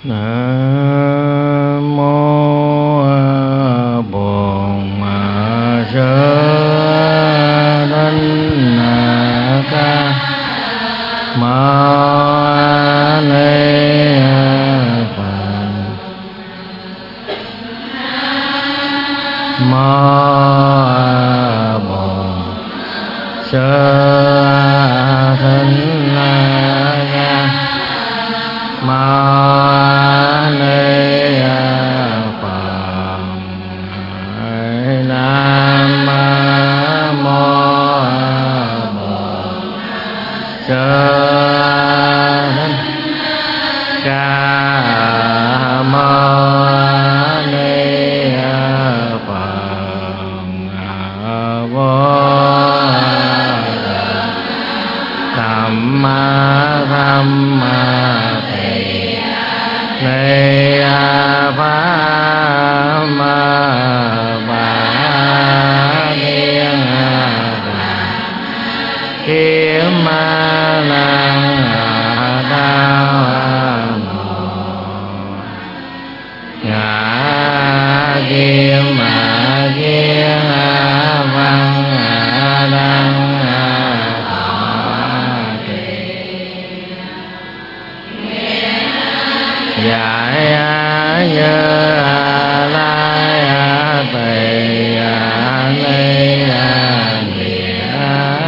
Nam mô Bổn Sư Thích Ca Mâu Ni Phật. Mô Bổn Sư Thích Ca Mâu Ni Phật. Nam mô Bổn Sư Thích Ca Mâu Ni Phật. Vô Tham Thị Ni Pháp Bà Điên Kiếm Năng Đao Ngã Kim Kiên Văn Đăng Giải Như Lai Tỳ Ni Địa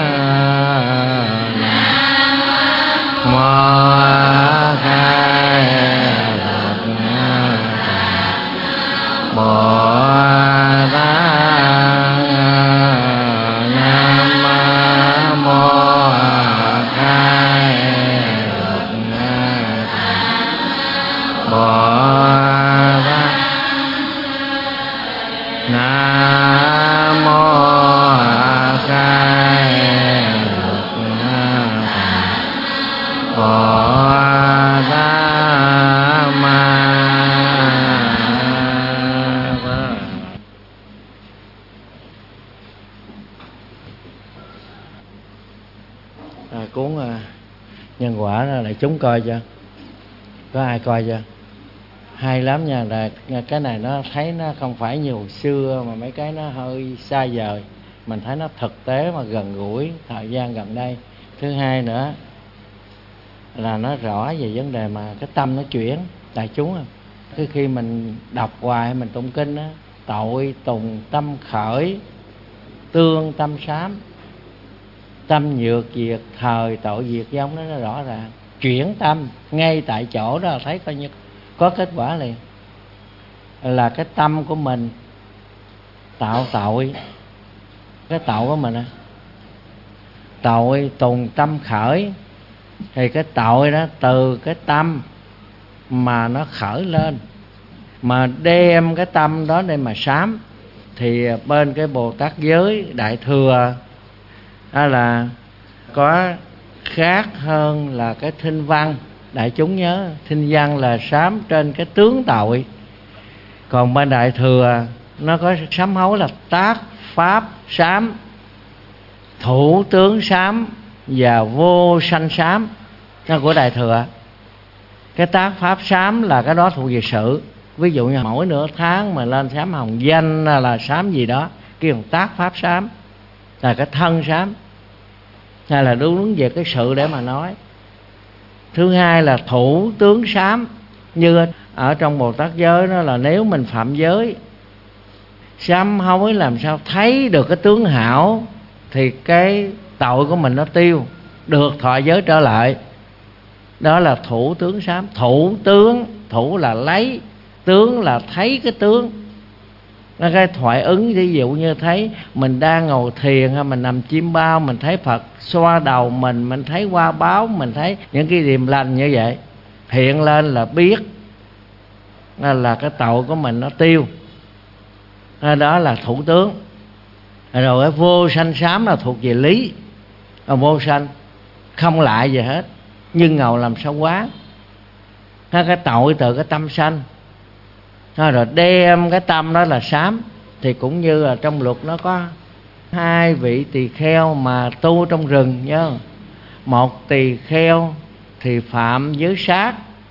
Mô Khai Lực Bồ Tát. Nam mô Khai Lực Bồ Tát. Nam mô Khai Lực Bồ Tát Ma Phật. Cuốn Nhân Quả đó lại chúng coi cho. Có ai coi chưa? Hay lắm nha. Cái này nó thấy nó không phải như hồi xưa mà mấy cái nó hơi xa vời. Mình thấy nó thực tế mà gần gũi thời gian gần đây. Thứ hai nữa là nó rõ về vấn đề mà cái tâm nó chuyển. Đại chúng à, cứ khi mình đọc hoài mình tụng kinh á, tội tùng tâm khởi, tương tâm sám, tâm nhược diệt thời, tội diệt vong, nó rõ ràng. Chuyển tâm ngay tại chỗ đó thấy coi như có kết quả liền. Là cái tâm của mình tạo tội, cái tội của mình á, tội tùng tâm khởi, thì cái tội đó từ cái tâm mà nó khởi lên, mà đem cái tâm đó để mà sám. Thì bên cái Bồ Tát giới Đại Thừa là có khác hơn là cái thinh văn. Đại chúng nhớ thinh văn là sám trên cái tướng tội, còn bên Đại Thừa nó có sám hối là tác pháp sám, thủ tướng sám và vô sanh sám. Nó của Đại Thừa. Cái tác pháp sám là cái đó thuộc về sự. Ví dụ như mỗi nửa tháng mà lên sám hồng danh là sám gì đó, kêu bằng tác pháp sám, là cái thân sám, hay là đúng về cái sự để mà nói. Thứ hai là thủ tướng sám, như ở trong Bồ Tát giới đó là nếu mình phạm giới, sám hối làm sao thấy được cái tướng hảo thì cái tội của mình nó tiêu, được thọ giới trở lại. Đó là thủ tướng sám. Thủ tướng, thủ là lấy, tướng là thấy cái tướng. Nó cái thoại ứng, ví dụ như thấy mình đang ngồi thiền hay mình nằm chim bao, mình thấy Phật xoa đầu mình thấy hoa báo, mình thấy những cái điềm lành như vậy hiện lên là biết là cái tội của mình nó tiêu. Đó là thủ tướng. Rồi cái vô sanh sám là thuộc về lý. Vô sanh không lại gì hết, nhưng ngầu làm sao quá. Cái tội từ cái tâm sanh. Rồi đem cái tâm đó là sám. Thì cũng như là trong luật nó có hai vị tỳ kheo mà tu trong rừng nhớ. Một tỳ kheo thì phạm giới sát,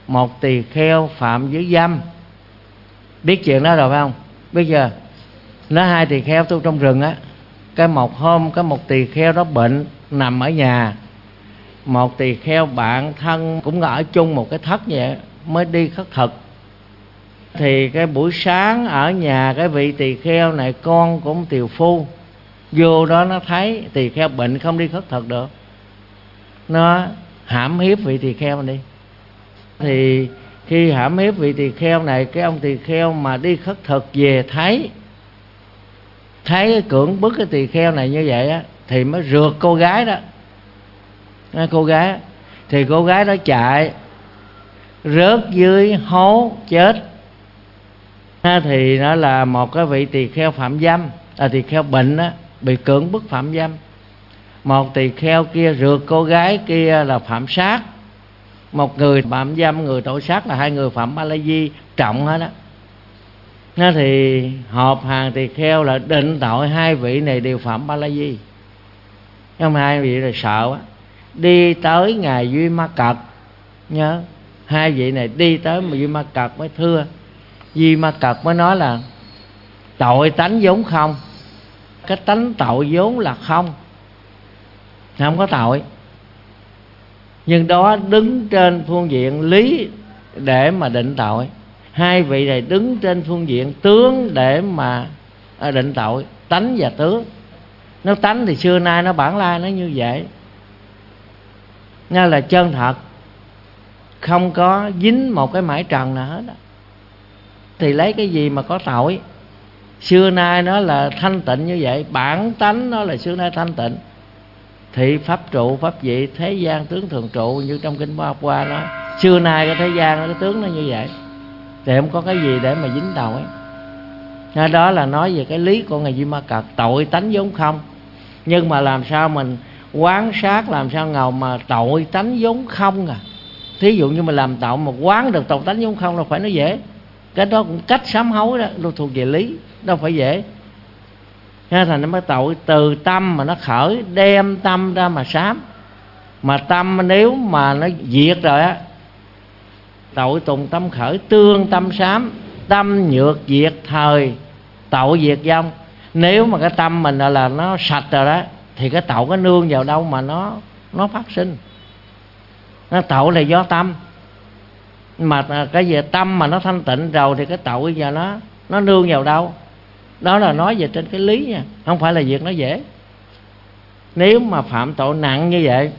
một tỳ kheo phạm giới dâm. Biết chuyện đó rồi phải không? Biết chưa? Nó hai tỳ kheo tu trong rừng á. Cái một hôm có một tỳ kheo đó bệnh, nằm ở nhà. Một tỳ kheo bạn thân cũng ở chung một cái thất vậy, mới đi khất thực. Thì cái buổi sáng ở nhà cái vị tỳ kheo này, con cũng tiều phu, vô đó nó thấy tỳ kheo bệnh không đi khất thực được, nó hãm hiếp vị tỳ kheo này đi. Thì khi hãm hiếp vị tỳ kheo này, cái ông tỳ kheo mà đi khất thực về thấy cái cưỡng bức cái tỳ kheo này như vậy á, thì mới rượt cô gái đó. Cô gái thì cô gái đó chạy rớt dưới hố chết. Thì nó là một cái vị tỳ kheo phạm dâm, tỳ kheo bệnh á, bị cưỡng bức phạm dâm. Một tỳ kheo kia rượt cô gái kia là phạm sát. Một người phạm dâm, người tội sát, là hai người phạm ba la di trọng hết đó. Thì họp hàng tỳ kheo là định tội hai vị này đều phạm ba la di. Nhưng mà hai vị là sợ quá, đi tới ngài Duy Ma Cật. Nhớ hai vị này đi tới mà Duy Ma Cật mới thưa. Duy Ma Cật mới nói là tội tánh vốn không, cái tánh tội vốn là không có tội. Nhưng đó đứng trên phương diện lý để mà định tội. Hai vị này đứng trên phương diện tướng để mà định tội. Tánh và tướng. Nó tánh thì xưa nay nó bản lai nó như vậy, nó là chân thật, không có dính một cái mải trần nào hết đó. Thì lấy cái gì mà có tội? Xưa nay nó là thanh tịnh như vậy, bản tánh nó là xưa nay thanh tịnh. Thị pháp trụ pháp vị thế gian tướng thường trụ, như trong kinh Ba Qua nó xưa nay cái thế gian cái tướng nó như vậy, thì không có cái gì để mà dính tội. Đó là nói về cái lý của ngài Duy Ma Cật, tội tánh vốn không. Nhưng mà làm sao mình quán sát, làm sao ngầu mà tội tánh vốn không à. Thí dụ như mình làm tội mà quán được tội tánh vốn không là phải nó dễ. Cái đó cũng cách sám hối đó, nó thuộc về lý, đâu phải dễ. Thành nó mới tội từ tâm mà nó khởi, đem tâm ra mà sám. Mà tâm nếu mà nó diệt rồi á, tội tùng tâm khởi, tương tâm sám. Tâm nhược diệt thời, tội diệt vong. Nếu mà cái tâm mình là nó sạch rồi đó, thì cái tội có nương vào đâu mà nó phát sinh. Nó tội là do tâm. Mà cái về tâm mà nó thanh tịnh rồi thì cái tội giờ nó nương vào đâu. Đó là nói về trên cái lý nha, không phải là việc nó dễ. Nếu mà phạm tội nặng như vậy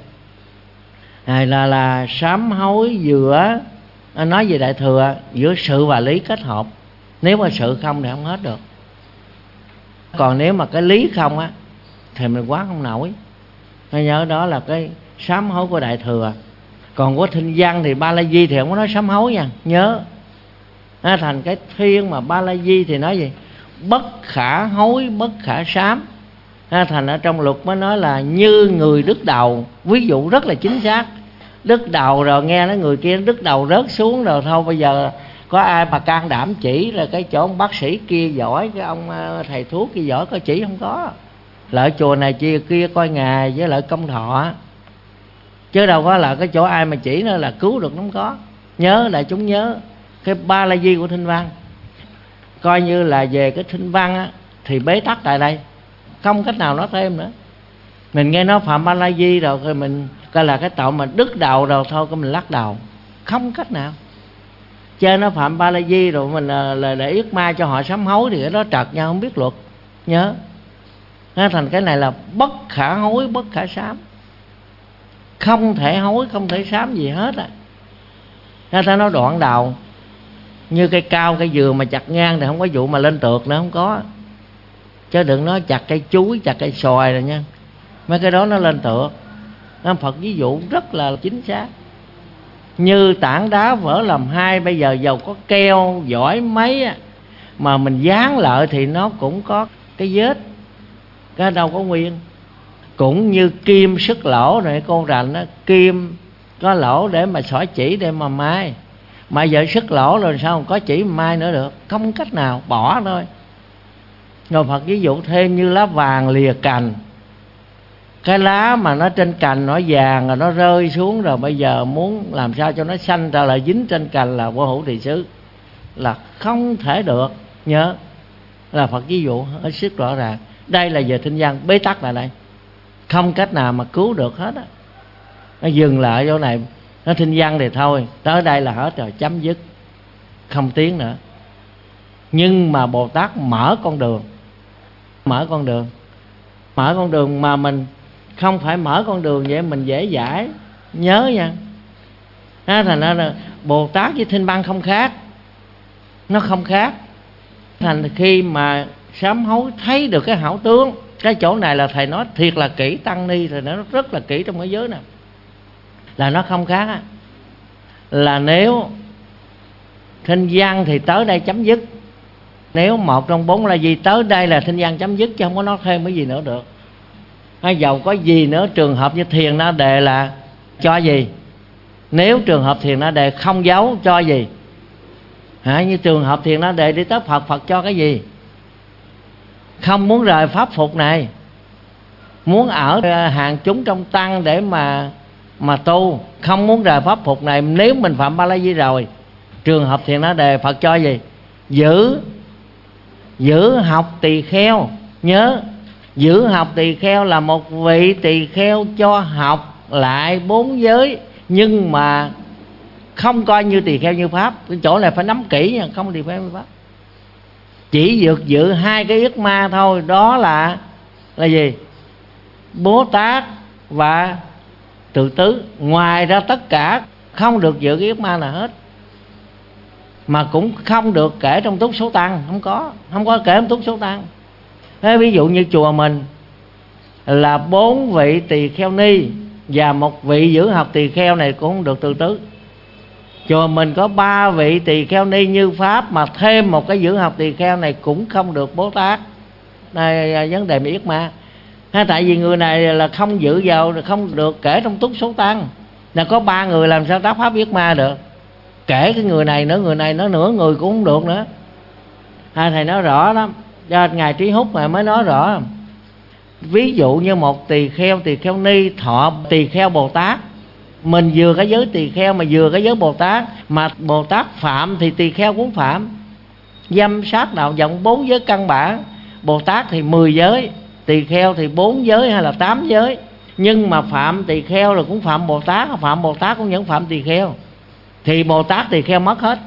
là sám hối giữa, nói về Đại Thừa, giữa sự và lý kết hợp. Nếu mà sự không thì không hết được. Còn nếu mà cái lý không á thì mình quá không nổi. Hãy nhớ đó là cái sám hối của Đại Thừa. Còn của Thinh Văn thì Ba La Di thì không có nói sám hối nha, nhớ. Thành cái thiên mà Ba La Di thì nói gì? Bất khả hối, bất khả sám. Thành ở trong luật mới nói là như người đứt đầu. Ví dụ rất là chính xác. Đứt đầu rồi nghe nói người kia đứt đầu rớt xuống rồi thôi, bây giờ có ai mà can đảm chỉ là cái chỗ ông bác sĩ kia giỏi, cái ông thầy thuốc kia giỏi, có chỉ không có. Lợi chùa này kia coi ngài với lợi công thọ, chứ đâu có là cái chỗ ai mà chỉ nữa là cứu được, không có. Nhớ, đại chúng nhớ cái Ba La Di của Thinh Văn, coi như là về cái Thinh Văn á, thì bế tắc tại đây, không cách nào nói thêm nữa. Mình nghe nó phạm Ba La Di rồi, rồi mình coi là cái tội mà đứt đầu rồi thôi, cái mình lắc đầu, không cách nào. Chơi nó phạm Ba La Di rồi mình là để yết ma cho họ sám hối thì cái đó trật nhau, không biết luật. Nhớ, thành cái này là bất khả hối, bất khả sám. Không thể hối, không thể sám gì hết á. Người ta nói đoạn đầu, như cây cao, cây dừa mà chặt ngang thì không có vụ mà lên tược nữa, không có. Chứ đừng nói chặt cây chuối, chặt cây xoài rồi nha, mấy cái đó nó lên tược. Phật ví dụ rất là chính xác. Như tảng đá vỡ làm hai, bây giờ dầu có keo giỏi mấy á, mà mình dán lại thì nó cũng có cái vết, cái đâu có nguyên. Cũng như kim sức lỗ rồi, con rành á, kim có lỗ để mà xỏ chỉ để mà mai, mà giờ sức lỗ rồi sao có chỉ mà mai nữa được, không cách nào, bỏ thôi. Rồi Phật ví dụ thêm như lá vàng lìa cành. Cái lá mà nó trên cành nó vàng rồi nó rơi xuống, rồi bây giờ muốn làm sao cho nó xanh trở lại dính trên cành là vô hữu tỳ xứ, là không thể được. Nhớ là Phật ví dụ hết sức rõ ràng. Đây là về thinh văn, bế tắc lại đây, không cách nào mà cứu được hết á. Nó dừng lại chỗ này, nó thinh văn thì thôi, tới đây là hết rồi, chấm dứt, không tiến nữa. Nhưng mà Bồ Tát mở con đường, mở con đường, mở con đường mà mình không phải mở con đường vậy mình dễ dãi. Nhớ nha, thành ra là Bồ Tát với thinh văn không khác, nó không khác. Thành khi mà sám hối thấy được cái hảo tướng, cái chỗ này là thầy nói thiệt là kỹ, tăng ni thì nó rất là kỹ trong cái giới này, là nó không khác á. Là nếu thinh văn thì tới đây chấm dứt, nếu một trong bốn là gì tới đây là thinh văn chấm dứt, chứ không có nói thêm cái gì nữa được. Hay dầu có gì nữa, trường hợp như Thiền Na Đề là cho gì? Nếu trường hợp Thiền Na Đề không giấu cho gì? Như trường hợp Thiền Na Đề đi tới Phật, Phật cho cái gì? Không muốn rời pháp phục này, muốn ở hàng chúng trong tăng để mà tu, không muốn rời pháp phục này. Nếu mình phạm Ba La Di rồi, trường hợp Thiền Na Đề Phật cho gì? Giữ học tỳ kheo. Nhớ, giữ học tỳ kheo là một vị tỳ kheo cho học lại 4 giới, nhưng mà không coi như tỳ kheo như pháp. Cái chỗ này phải nắm kỹ nha, không tỳ kheo như pháp. Chỉ được giữ 2 cái yết ma thôi, đó là gì? Bố Tát và Tự Tứ. Ngoài ra tất cả không được giữ cái yết ma nào hết, mà cũng không được kể trong túc số tăng. Không có kể trong túc số tăng. Thế ví dụ như chùa mình là 4 vị tỳ kheo ni và 1 vị giữ học tỳ kheo này cũng không được Tự Tứ. Chùa mình có 3 vị tỳ kheo ni như pháp, mà thêm một cái giữ học tỳ kheo này cũng không được Bố Tát. Đây vấn đề yết ma. Tại vì người này là không giữ vào, không được kể trong túc số tăng. Là có 3 người làm sao tác pháp yết ma được? Kể cái người này nữa, người này nó nửa người cũng không được nữa. Thầy nói rõ lắm, do Ngài Trí Húc mà mới nói rõ. Ví dụ như một tỳ kheo ni thọ tỳ kheo Bồ Tát, mình vừa cái giới tỳ kheo mà vừa cái giới Bồ Tát, mà Bồ Tát phạm thì tỳ kheo cũng phạm. Dâm sát đạo vọng 4 giới căn bản, Bồ Tát thì 10 giới, tỳ kheo thì 4 giới hay là 8 giới. Nhưng mà phạm tỳ kheo là cũng phạm Bồ Tát, phạm Bồ Tát cũng vẫn phạm tỳ kheo, thì Bồ Tát tỳ kheo mất hết.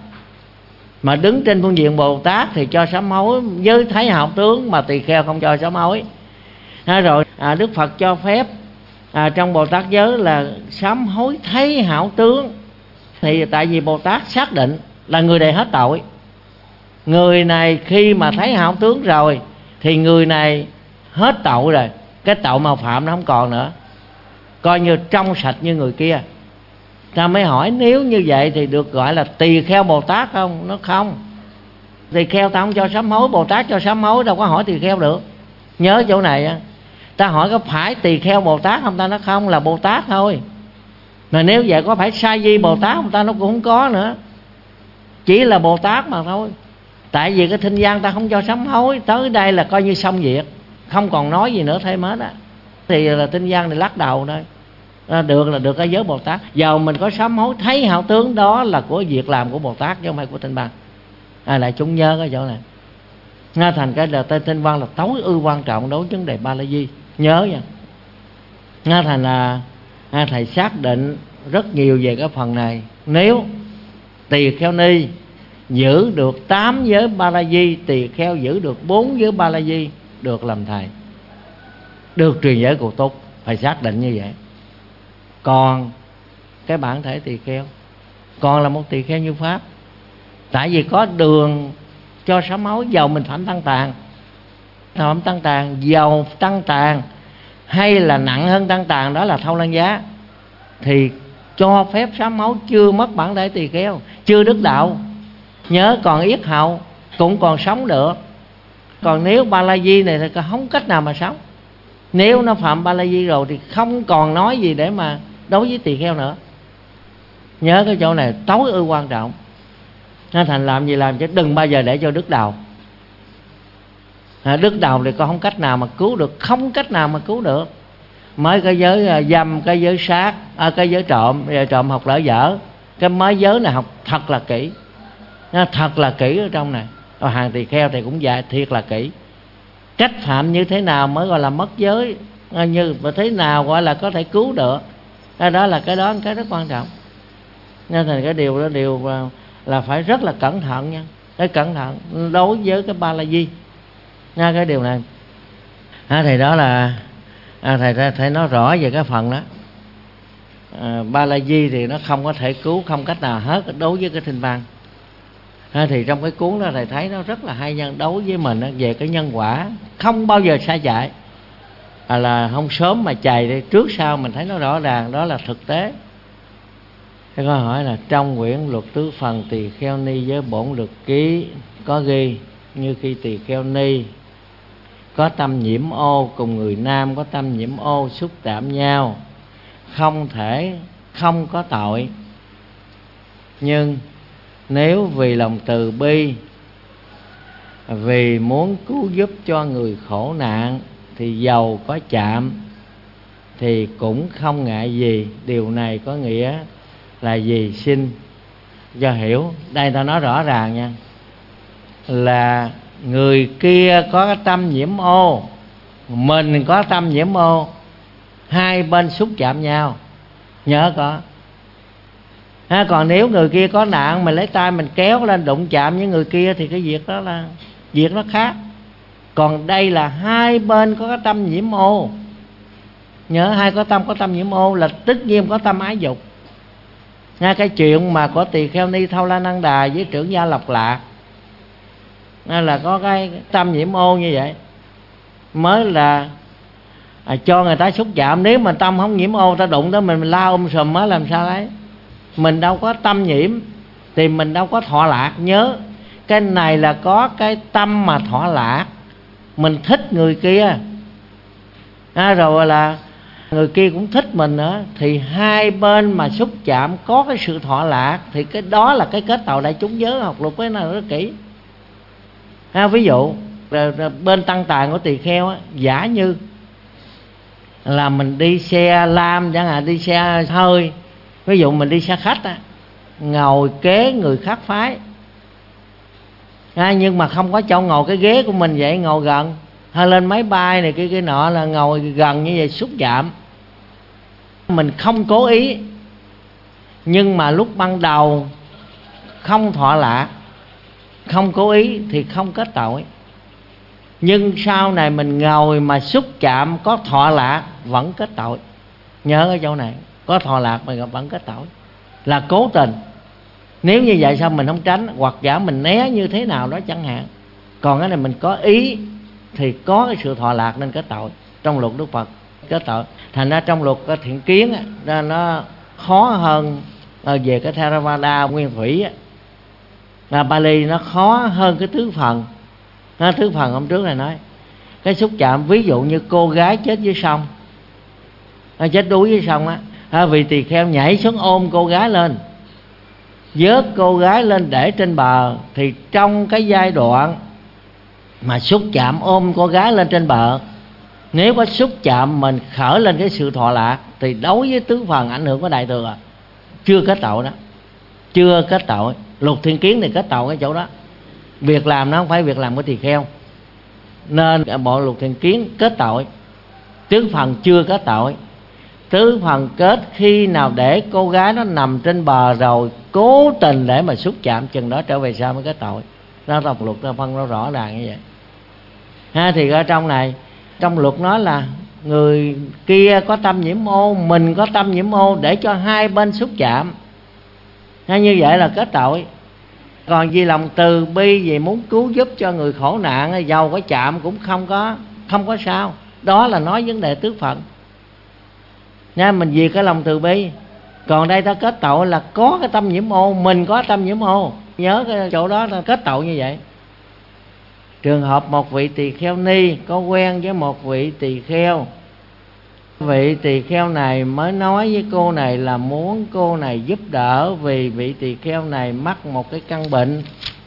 Mà đứng trên phương diện Bồ Tát thì cho sám hối với thấy hảo tướng, mà tỳ kheo không cho sám hối. Rồi Đức Phật cho phép trong Bồ Tát giới là sám hối thấy hảo tướng. Thì tại vì Bồ Tát xác định là người này hết tội, người này khi mà thấy hảo tướng rồi thì người này hết tội rồi, cái tội màu phạm nó không còn nữa, coi như trong sạch như người kia. Ta mới hỏi nếu như vậy thì được gọi là tỳ kheo Bồ Tát không? Nó không. Tỳ kheo ta không cho sám hối, Bồ Tát cho sám hối, đâu có hỏi tỳ kheo được. Nhớ chỗ này á. Ta hỏi có phải tỳ kheo Bồ Tát không? Ta nói không, là Bồ Tát thôi. Mà nếu vậy có phải Sa Di Bồ Tát không? Ta nó cũng không có nữa, chỉ là Bồ Tát mà thôi. Tại vì cái thinh văn ta không cho sám hối, tới đây là coi như xong việc, không còn nói gì nữa thêm hết á. Thì là thinh văn này lắc đầu thôi. Được là được cái giới Bồ Tát. Giờ mình có sám hối thấy hảo tướng, đó là của việc làm của Bồ Tát chứ không phải của thinh văn. Lại chúng nhớ cái chỗ này. Thành cái là thinh văn là tối ưu quan trọng đối với vấn đề Ba La Di. Nhớ nha. Thành là thầy xác định rất nhiều về cái phần này. Nếu tỳ kheo ni giữ được 8 giới Ba La Di, tỳ kheo giữ được 4 giới Ba La Di, được làm thầy, được truyền giới cụ túc. Phải xác định như vậy. Còn cái bản thể tỳ kheo còn là một tỳ kheo như pháp. Tại vì có đường cho sám hối, dầu mình phạm tăng tàn, dầu tăng tàn hay là nặng hơn tăng tàn, đó là thâu lăng giá, thì cho phép sám hối chưa mất bản thể tỳ kheo, chưa đứt đạo. Nhớ còn yết hầu cũng còn sống được. Còn nếu Ba La Di này thì không cách nào mà sống. Nếu nó phạm Ba La Di rồi thì không còn nói gì để mà đối với tỳ kheo nữa. Nhớ cái chỗ này tối ưu quan trọng. Nên thành làm gì làm chứ đừng bao giờ để cho đứt đầu. Đứt đầu thì con không cách nào mà cứu được, không cách nào mà cứu được. mới cái giới dâm, cái giới sát, cái giới trộm. Bây giờ trộm học lỡ dở, cái mới giới này học thật là kỹ, nó thật là kỹ ở trong này. Hàng tỳ kheo thì cũng dạy thiệt là kỹ, cách phạm như thế nào mới gọi là mất giới, như mà thế nào gọi là có thể cứu được. Đó là cái rất quan trọng. Nên thành cái điều đó là phải rất là cẩn thận nha, phải cẩn thận đối với cái ba la di nha, cái điều này. Thì đó là thầy nói rõ về cái phần đó. Ba la di thì nó không có thể cứu không cách nào hết đối với cái thinh văn. Thì trong cái cuốn đó thầy thấy nó rất là hay nhân đối với mình về cái nhân quả không bao giờ sai chạy, là không sớm mà chày đi, trước sau mình thấy nó rõ ràng, đó là thực tế. Cái câu hỏi là trong quyển luật tứ phần tỳ kheo ni với bổn luật ký có ghi như khi tỳ kheo ni có tâm nhiễm ô cùng người nam có tâm nhiễm ô xúc chạm nhau, không thể không có tội. Nhưng nếu vì lòng từ bi, vì muốn cứu giúp cho người khổ nạn thì dầu có chạm thì cũng không ngại gì. Điều này có nghĩa là gì? Xin cho hiểu. Đây ta nói rõ ràng nha, là người kia có cái tâm nhiễm ô, mình có tâm nhiễm ô, hai bên xúc chạm nhau, nhớ có. Còn nếu người kia có nạn, mình lấy tay mình kéo lên đụng chạm với người kia thì cái việc đó là việc nó khác. Còn đây là hai bên có cái tâm nhiễm ô, nhớ hai có tâm nhiễm ô là tất nhiên có tâm ái dục. Cái chuyện mà có tỳ kheo ni Thâu La Năng Đà với trưởng gia Lộc Lạc là có cái tâm nhiễm ô như vậy, mới là cho người ta xúc chạm. Nếu mà tâm không nhiễm ô, ta đụng tới mình la sùm á, làm sao đấy? Mình đâu có tâm nhiễm thì mình đâu có thọ lạc. Nhớ cái này là có cái tâm mà thọ lạc, mình thích người kia, rồi là người kia cũng thích mình nữa, thì hai bên mà xúc chạm có cái sự thọ lạc, thì cái đó là cái kết tội đại chúng giới. Học luật cái này rất kỹ. Ví dụ bên tăng tàn của tỳ kheo giả như là mình đi xe lam chẳng hạn, đi xe hơi, ví dụ mình đi xe khách ngồi kế người khác phái, nhưng mà không có cho ngồi cái ghế của mình vậy, ngồi gần. Hay lên máy bay này kia nọ là ngồi gần như vậy, xúc chạm. Mình không cố ý, nhưng mà lúc ban đầu không thọ lạc, không cố ý thì không kết tội. Nhưng sau này mình ngồi mà xúc chạm có thọ lạc vẫn kết tội. Nhớ cái chỗ này, có thọ lạc mà vẫn kết tội, là cố tình. Nếu như vậy sao mình không tránh, hoặc giả mình né như thế nào đó chẳng hạn. Còn cái này mình có ý thì có cái sự thọ lạc nên kết tội. Trong luật Đức Phật kết tội. Thành ra trong luật thiện kiến nó khó hơn về cái Theravada nguyên thủy Bali, nó khó hơn cái tứ phần. Tứ phần hôm trước này nói cái xúc chạm, ví dụ như cô gái chết dưới sông, chết đuối dưới sông vì tỳ kheo nhảy xuống ôm cô gái lên, vớt cô gái lên để trên bờ, thì trong cái giai đoạn mà xúc chạm ôm cô gái lên trên bờ, nếu có xúc chạm mình khởi lên cái sự thọ lạc, thì đối với tứ phần ảnh hưởng của đại thừa chưa kết tội đó, chưa kết tội. Luật thiên kiến thì kết tội cái chỗ đó. Việc làm nó không phải việc làm của tỳ kheo, nên bộ luật thiên kiến kết tội. Tứ phần chưa kết tội. Tứ phần kết khi nào để cô gái nó nằm trên bờ rồi cố tình để mà xúc chạm, chừng đó trở về sau mới kết tội. Đó là luật nó phân nó rõ ràng như vậy. Thì ở trong này, trong luật nói là người kia có tâm nhiễm ô, mình có tâm nhiễm ô, để cho hai bên xúc chạm, như vậy là kết tội. Còn vì lòng từ bi, vì muốn cứu giúp cho người khổ nạn, dầu có chạm cũng không có sao. Đó là nói vấn đề tứ phận nha, mình vì cái lòng từ bi. Còn đây ta kết tội là có cái tâm nhiễm ô, mình có tâm nhiễm ô, nhớ cái chỗ đó ta kết tội như vậy. Trường hợp một vị tỳ kheo ni có quen với một vị tỳ kheo, vị tỳ kheo này mới nói với cô này là muốn cô này giúp đỡ, vì vị tỳ kheo này mắc một cái căn bệnh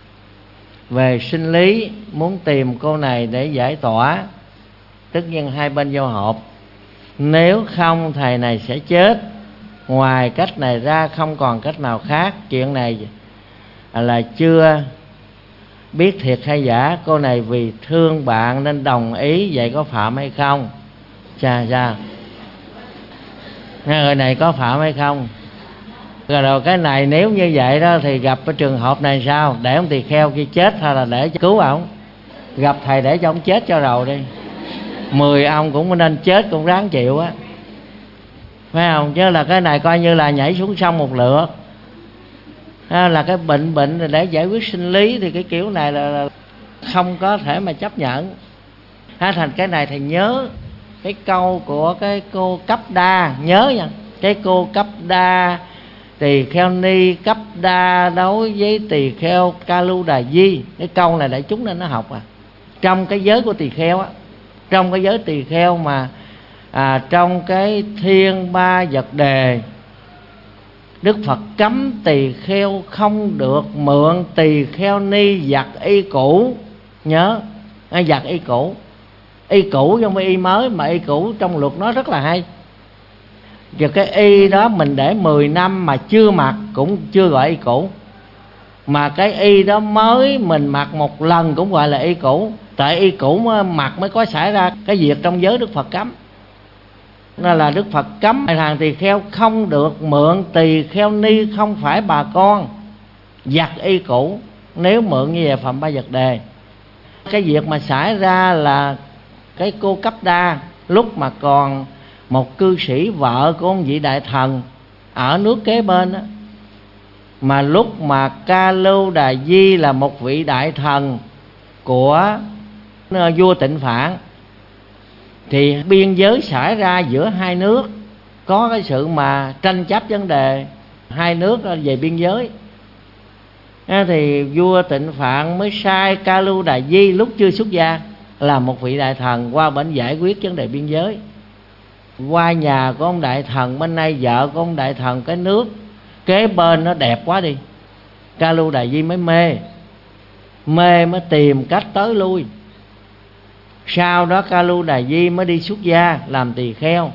về sinh lý, muốn tìm cô này để giải tỏa. Tất nhiên hai bên giao họp. Nếu không thầy này sẽ chết. Ngoài cách này ra không còn cách nào khác. Chuyện này là chưa biết thiệt hay giả. Cô này vì thương bạn nên đồng ý, vậy có phạm hay không? Sao người này có phạm hay không? Rồi cái này nếu như vậy đó thì gặp cái trường hợp này sao? Để ông tỳ kheo kia chết hay là để cứu ổng? Gặp thầy để cho ông chết cho rồi đi. 10 ông cũng nên chết, cũng ráng chịu á, phải không? Chứ là cái này coi như là nhảy xuống sông một lượt. Là cái bệnh để giải quyết sinh lý thì cái kiểu này là không có thể mà chấp nhận. Thành cái này thầy nhớ cái câu của cái cô Cấp Đa, nhớ nha. Cái cô Cấp Đa tỳ kheo ni Cấp Đa đối với tỳ kheo Ca Lu Đà Di. Cái câu này để chúng nên nó học trong cái giới của tỳ kheo á, trong cái giới tỳ kheo mà trong cái Thiên Ba Vật Đề, Đức Phật cấm tỳ kheo không được mượn tỳ kheo ni giặt y cũ. Nhớ, giặt y cũ. Y cũ chứ không phải y mới, mà y cũ trong luật nó rất là hay. Và cái y đó mình để 10 năm mà chưa mặc cũng chưa gọi y cũ. Mà cái y đó mới mình mặc một lần cũng gọi là y cũ. Tại y cũ mặc mới có xảy ra cái việc trong giới Đức Phật cấm. Nên là Đức Phật cấm hàng tỳ kheo không được mượn tỳ kheo ni không phải bà con giặt y cũ. Nếu mượn như vậy phạm 3 vật đề. Cái việc mà xảy ra là cái cô Cấp Đa lúc mà còn một cư sĩ vợ của một vị đại thần ở nước kế bên đó, mà lúc mà Ca Lu Đà Di là một vị đại thần của vua Tịnh Phạn, thì biên giới xảy ra giữa hai nước, có cái sự mà tranh chấp vấn đề hai nước về biên giới. Thì vua Tịnh Phạn mới sai Ca Lu Đà Di lúc chưa xuất gia là một vị đại thần qua bển giải quyết vấn đề biên giới. Qua nhà của ông đại thần bên đây, vợ của ông đại thần cái nước kế bên nó đẹp quá đi, Ca Lu Đà Di mới mê mới tìm cách tới lui. Sau đó Ca Lu Đà Di mới đi xuất gia làm tỳ kheo,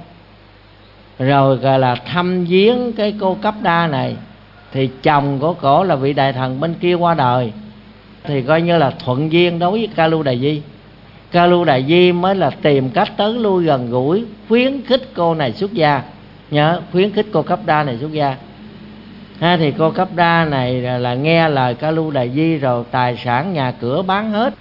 rồi gọi là thăm viếng cái cô Cấp Đa này. Thì chồng của cổ là vị đại thần bên kia qua đời, thì coi như là thuận duyên đối với Ca Lu Đà Di. Ca Lu Đà Di mới là tìm cách tới lui gần gũi, khuyến khích cô này xuất gia. Nhớ, khuyến khích cô Cấp Đa này xuất gia. Thì cô Cấp Đa này là nghe lời Ca Lu Đà Di rồi tài sản nhà cửa bán hết,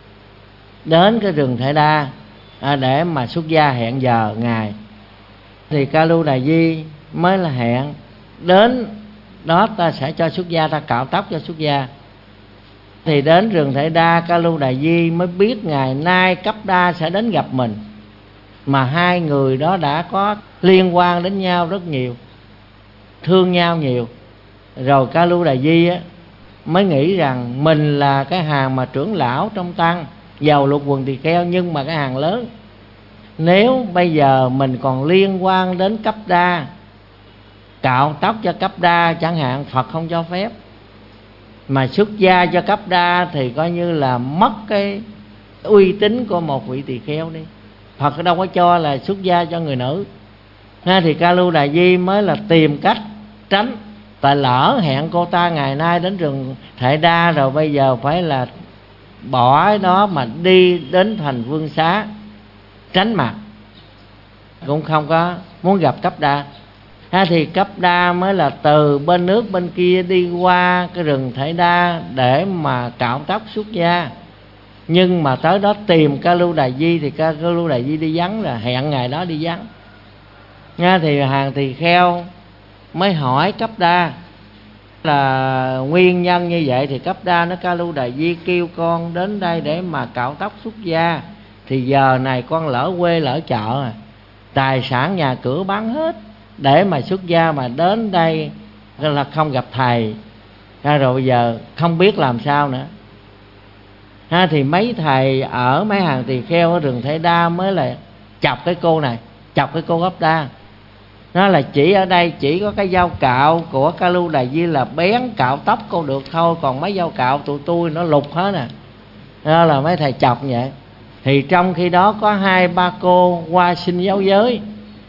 đến cái rừng Thể Đa để mà xuất gia hẹn giờ ngày. Thì Ca Lu Đà Di mới là hẹn đến đó ta sẽ cho xuất gia, ta cạo tóc cho xuất gia. Thì đến rừng Thể Đa, Ca Lu Đà Di mới biết ngày nay Cấp Đa sẽ đến gặp mình. Mà hai người đó đã có liên quan đến nhau rất nhiều, thương nhau nhiều. Rồi Ca Lu Đà Di mới nghĩ rằng mình là cái hàng mà trưởng lão trong tăng, giàu lục quần tỳ kheo nhưng mà cái hàng lớn. Nếu bây giờ mình còn liên quan đến Cấp Đa, cạo tóc cho Cấp Đa chẳng hạn, Phật không cho phép. Mà xuất gia cho Cấp Đa thì coi như là mất cái uy tín của một vị tỳ kheo đi. Phật đâu có cho là xuất gia cho người nữ. Thì Ca Lu Đà Di mới là tìm cách tránh. Tại lỡ hẹn cô ta ngày nay đến rừng Thể Đa rồi, bây giờ phải là bỏ đó mà đi đến thành Vương Xá tránh mặt, cũng không có muốn gặp Cấp Đa. Thì Cấp Đa mới là từ bên nước bên kia đi qua cái rừng Thể Đa để mà cạo tóc xuất gia. Nhưng mà tới đó tìm Ca Lu Đà Di thì Ca Lu Đà Di đi vắng, là hẹn ngày đó đi vắng. Thì hàng tỳ kheo mới hỏi Cấp Đa là nguyên nhân như vậy. Thì Cấp Đa nói Ca Lu Đà Di kêu con đến đây để mà cạo tóc xuất gia, thì giờ này con lỡ quê lỡ chợ, tài sản nhà cửa bán hết để mà xuất gia, mà đến đây là không gặp thầy, rồi bây giờ không biết làm sao nữa. Thì mấy thầy ở mấy hàng tỳ kheo ở rừng Thể Đa mới là chọc cái cô này, chọc cái cô Cấp Đa. Nó là chỉ ở đây chỉ có cái dao cạo của Ca Lu Đà Di là bén cạo tóc cô được thôi, còn mấy dao cạo tụi tôi nó lục hết nè. Đó là mấy thầy chọc vậy. Thì trong khi đó có 2-3 cô qua xin giáo giới,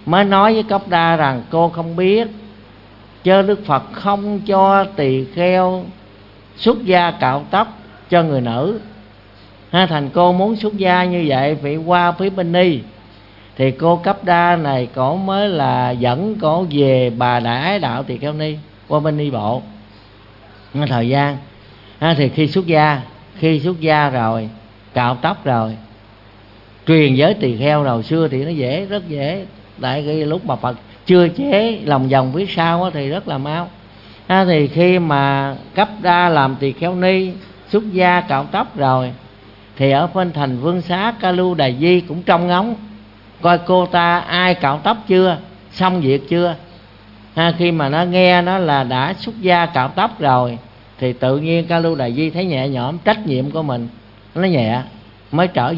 mới nói với Cốc Đa rằng cô không biết, chớ Đức Phật không cho tỳ kheo xuất gia cạo tóc cho người nữ. Thành cô muốn xuất gia như vậy phải qua phía bên Ni. Thì cô Cấp Đa này cổ mới là dẫn cổ về Bà Đại Ái Đạo Tỳ Kheo Ni qua bên Ni Bộ. Thời gian thì khi xuất gia rồi, cạo tóc rồi, truyền giới tỳ kheo rồi, xưa thì nó dễ, rất dễ. Tại cái lúc mà Phật chưa chế lòng vòng phía sau thì rất là mau. Thì khi mà Cấp Đa làm tỳ kheo ni, xuất gia cạo tóc rồi, thì ở bên thành Vương Xá, Ca Lu Đà Di cũng trông ngóng coi cô ta ai cạo tóc chưa, xong việc chưa. Khi mà nó nghe nó là đã xuất gia cạo tóc rồi, thì tự nhiên Ca Lu Đà Di thấy nhẹ nhõm trách nhiệm của mình, nó nhẹ, mới trở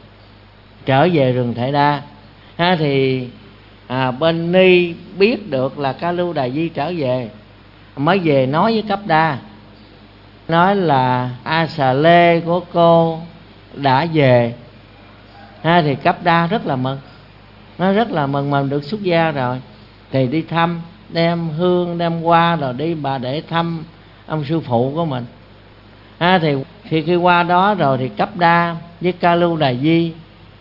về rừng Thể Đa. Thì bên Ni biết được là Ca Lu Đà Di trở về, mới về nói với Cấp Đa, nói là A Xà Lê của cô đã về. Thì Cấp Đa rất là mừng, nó rất là mừng được xuất gia rồi. Thì đi thăm, đem hương đem hoa rồi đi bà để thăm ông sư phụ của mình. Thì khi qua đó rồi thì Cấp Đa với Ca Lu Đà Di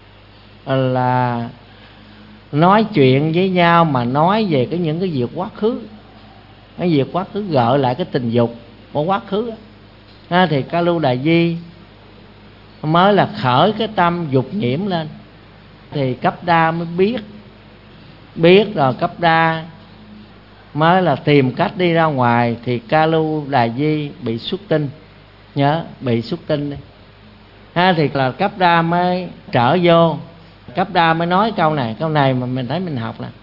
là nói chuyện với nhau, mà nói về những cái việc quá khứ, cái việc quá khứ gợi lại cái tình dục của quá khứ. Thì Ca Lu Đà Di mới là khởi cái tâm dục nhiễm lên. Thì Cấp Đa mới biết rồi Cấp Đa mới là tìm cách đi ra ngoài. Thì Ca Lu Đà Di bị xuất tinh, nhớ bị xuất tinh đi. Thì là Cấp Đa mới trở vô, Cấp Đa mới nói câu này mà mình thấy mình học là: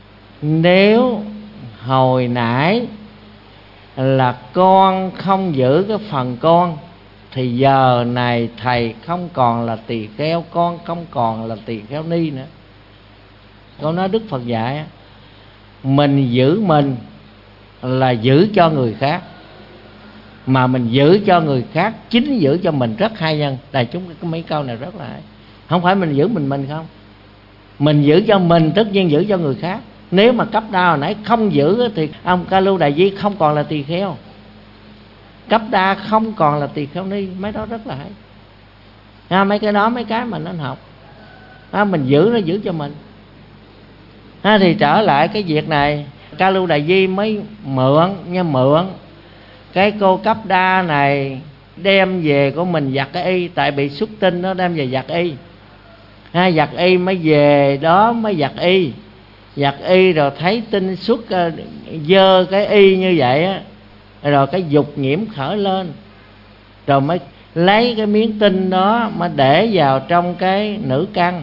nếu hồi nãy là con không giữ cái phần con, thì giờ này thầy không còn là tỳ kheo, con không còn là tỳ kheo ni nữa. Câu nói Đức Phật dạy, mình giữ mình là giữ cho người khác, mà mình giữ cho người khác chính giữ cho mình, rất hay nhân. Đại chúng cái mấy câu này rất là hay. Không phải mình giữ mình không, mình giữ cho mình tất nhiên giữ cho người khác. Nếu mà Cấp Đa hồi nãy không giữ thì ông Ca Lu Đà Di không còn là tỳ kheo, Cấp Đa không còn là tỳ kheo ni. Mấy đó rất là hay. Mấy cái đó, mấy cái mình nên học. Mình giữ nó giữ cho mình. Thì trở lại cái việc này, Ca Lu Đà Di mới mượn cái cô Cấp Đa này đem về của mình giặt cái y. Tại bị xuất tinh nó đem về giặt y. Giặt y mới về đó mới giặt y rồi thấy tinh xuất dơ cái y như vậy á, rồi cái dục nhiễm khởi lên, rồi mới lấy cái miếng tinh đó mà để vào trong cái nữ căn.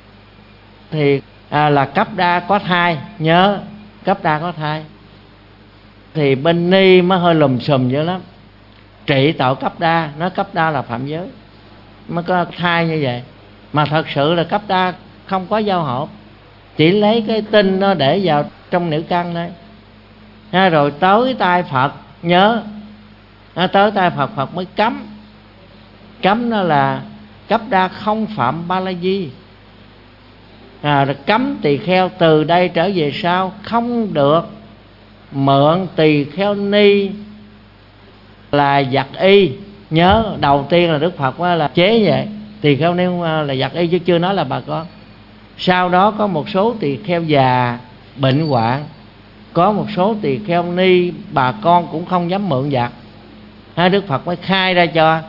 Thì là Cấp Đa có thai, nhớ Cấp Đa có thai. Thì bên Ni mới hơi lùm xùm dữ lắm, trị tội Cấp Đa, nói Cấp Đa là phạm giới mới có thai như vậy. Mà thật sự là Cấp Đa không có giao hợp, chỉ lấy cái tinh nó để vào trong nữ căn đấy. Rồi tới tay Phật, nhớ tới tay Phật, Phật mới cấm nó là Cấp Đa không phạm Ba La Di. Rồi cấm tỳ kheo từ đây trở về sau không được mượn tỳ kheo ni là giặt y. Nhớ đầu tiên là Đức Phật là chế vậy, tỳ kheo ni là giặt y chứ chưa nói là bà con. Sau đó có một số tỳ kheo già bệnh hoạn, có một số tỳ kheo ni bà con cũng không dám mượn giặt. Đức Phật mới khai ra cho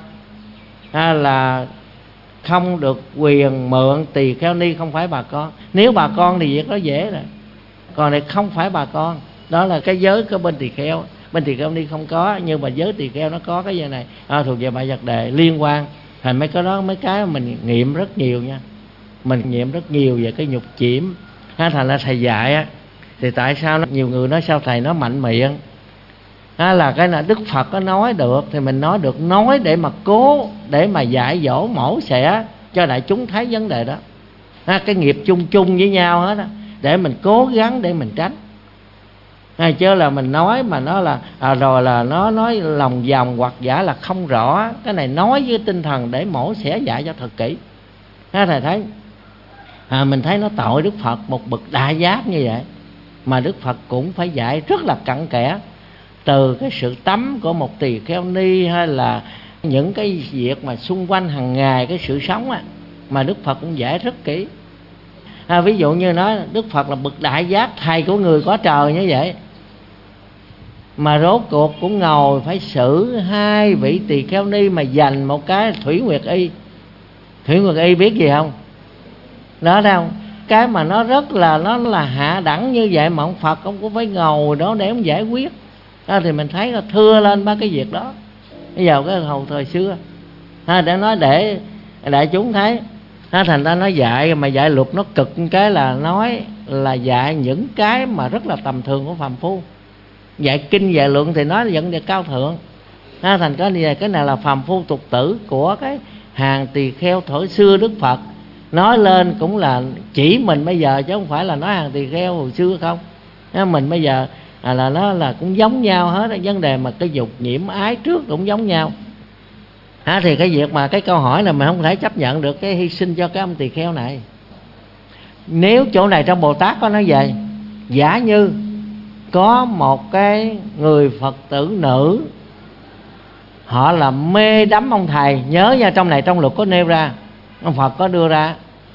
là không được quyền mượn tỳ kheo ni không phải bà con. Nếu bà con thì việc đó dễ rồi, còn này không phải bà con. Đó là cái giới của bên tỳ kheo. Bên tỳ kheo ni không có, nhưng mà giới tỳ kheo nó có cái giới này. Thuộc về bài vật đề liên quan. Thành mấy cái đó, mấy cái mình nghiệm rất nhiều nha. Mình nghiệm rất nhiều về cái nhục chiếm. Thành là thầy dạy á, thì tại sao nhiều người nói sao thầy nó mạnh miệng, là cái là Đức Phật có nói được thì mình nói được, nói để mà cố, để mà dạy dỗ mổ xẻ cho đại chúng thấy vấn đề đó. Cái nghiệp chung chung với nhau hết đó, để mình cố gắng để mình tránh. Chứ là mình nói mà nó là rồi là nó nói lòng vòng hoặc giả là không rõ. Cái này nói với tinh thần để mổ xẻ dạy cho thật kỹ. Thầy thấy Mình thấy nó tội Đức Phật một bậc đại giác như vậy, mà Đức Phật cũng phải dạy rất là cặn kẽ, từ cái sự tắm của một tỳ kheo ni, hay là những cái việc mà xung quanh hàng ngày cái sự sống á, mà Đức Phật cũng dạy rất kỹ. Ví dụ như nói Đức Phật là bậc đại giác, thầy của người có trời như vậy, mà rốt cuộc cũng ngồi phải xử hai vị tỳ kheo ni mà giành một cái Thủy Nguyệt Y. Thủy Nguyệt Y biết gì không? Đó đâu, cái mà nó rất là nó là hạ đẳng như vậy mà ông Phật ông cũng phải ngồi đó để ông giải quyết. Thì mình thấy là thưa lên ba cái việc đó bây giờ cái hồi thời xưa để nói để đại chúng thấy. Thành ra nó dạy, mà dạy luật nó cực cái là nói là dạy những cái mà rất là tầm thường của phàm phu. Dạy kinh dạy luận thì nói vẫn được cao thượng. Thành cái này là phàm phu tục tử của cái hàng tỳ kheo thuở xưa Đức Phật nói lên cũng là chỉ mình bây giờ, chứ không phải là nói hàng tỳ kheo hồi xưa không. Mình bây giờ là nó là cũng giống nhau hết. Vấn đề mà cái dục nhiễm ái trước cũng giống nhau. Thì cái việc mà cái câu hỏi này mình không thể chấp nhận được cái hy sinh cho cái ông tỳ kheo này. Nếu chỗ này trong Bồ Tát có nói về, giả như có một cái người Phật tử nữ, họ là mê đắm ông thầy. Nhớ nha, trong này trong luật có nêu ra, ông Phật có đưa ra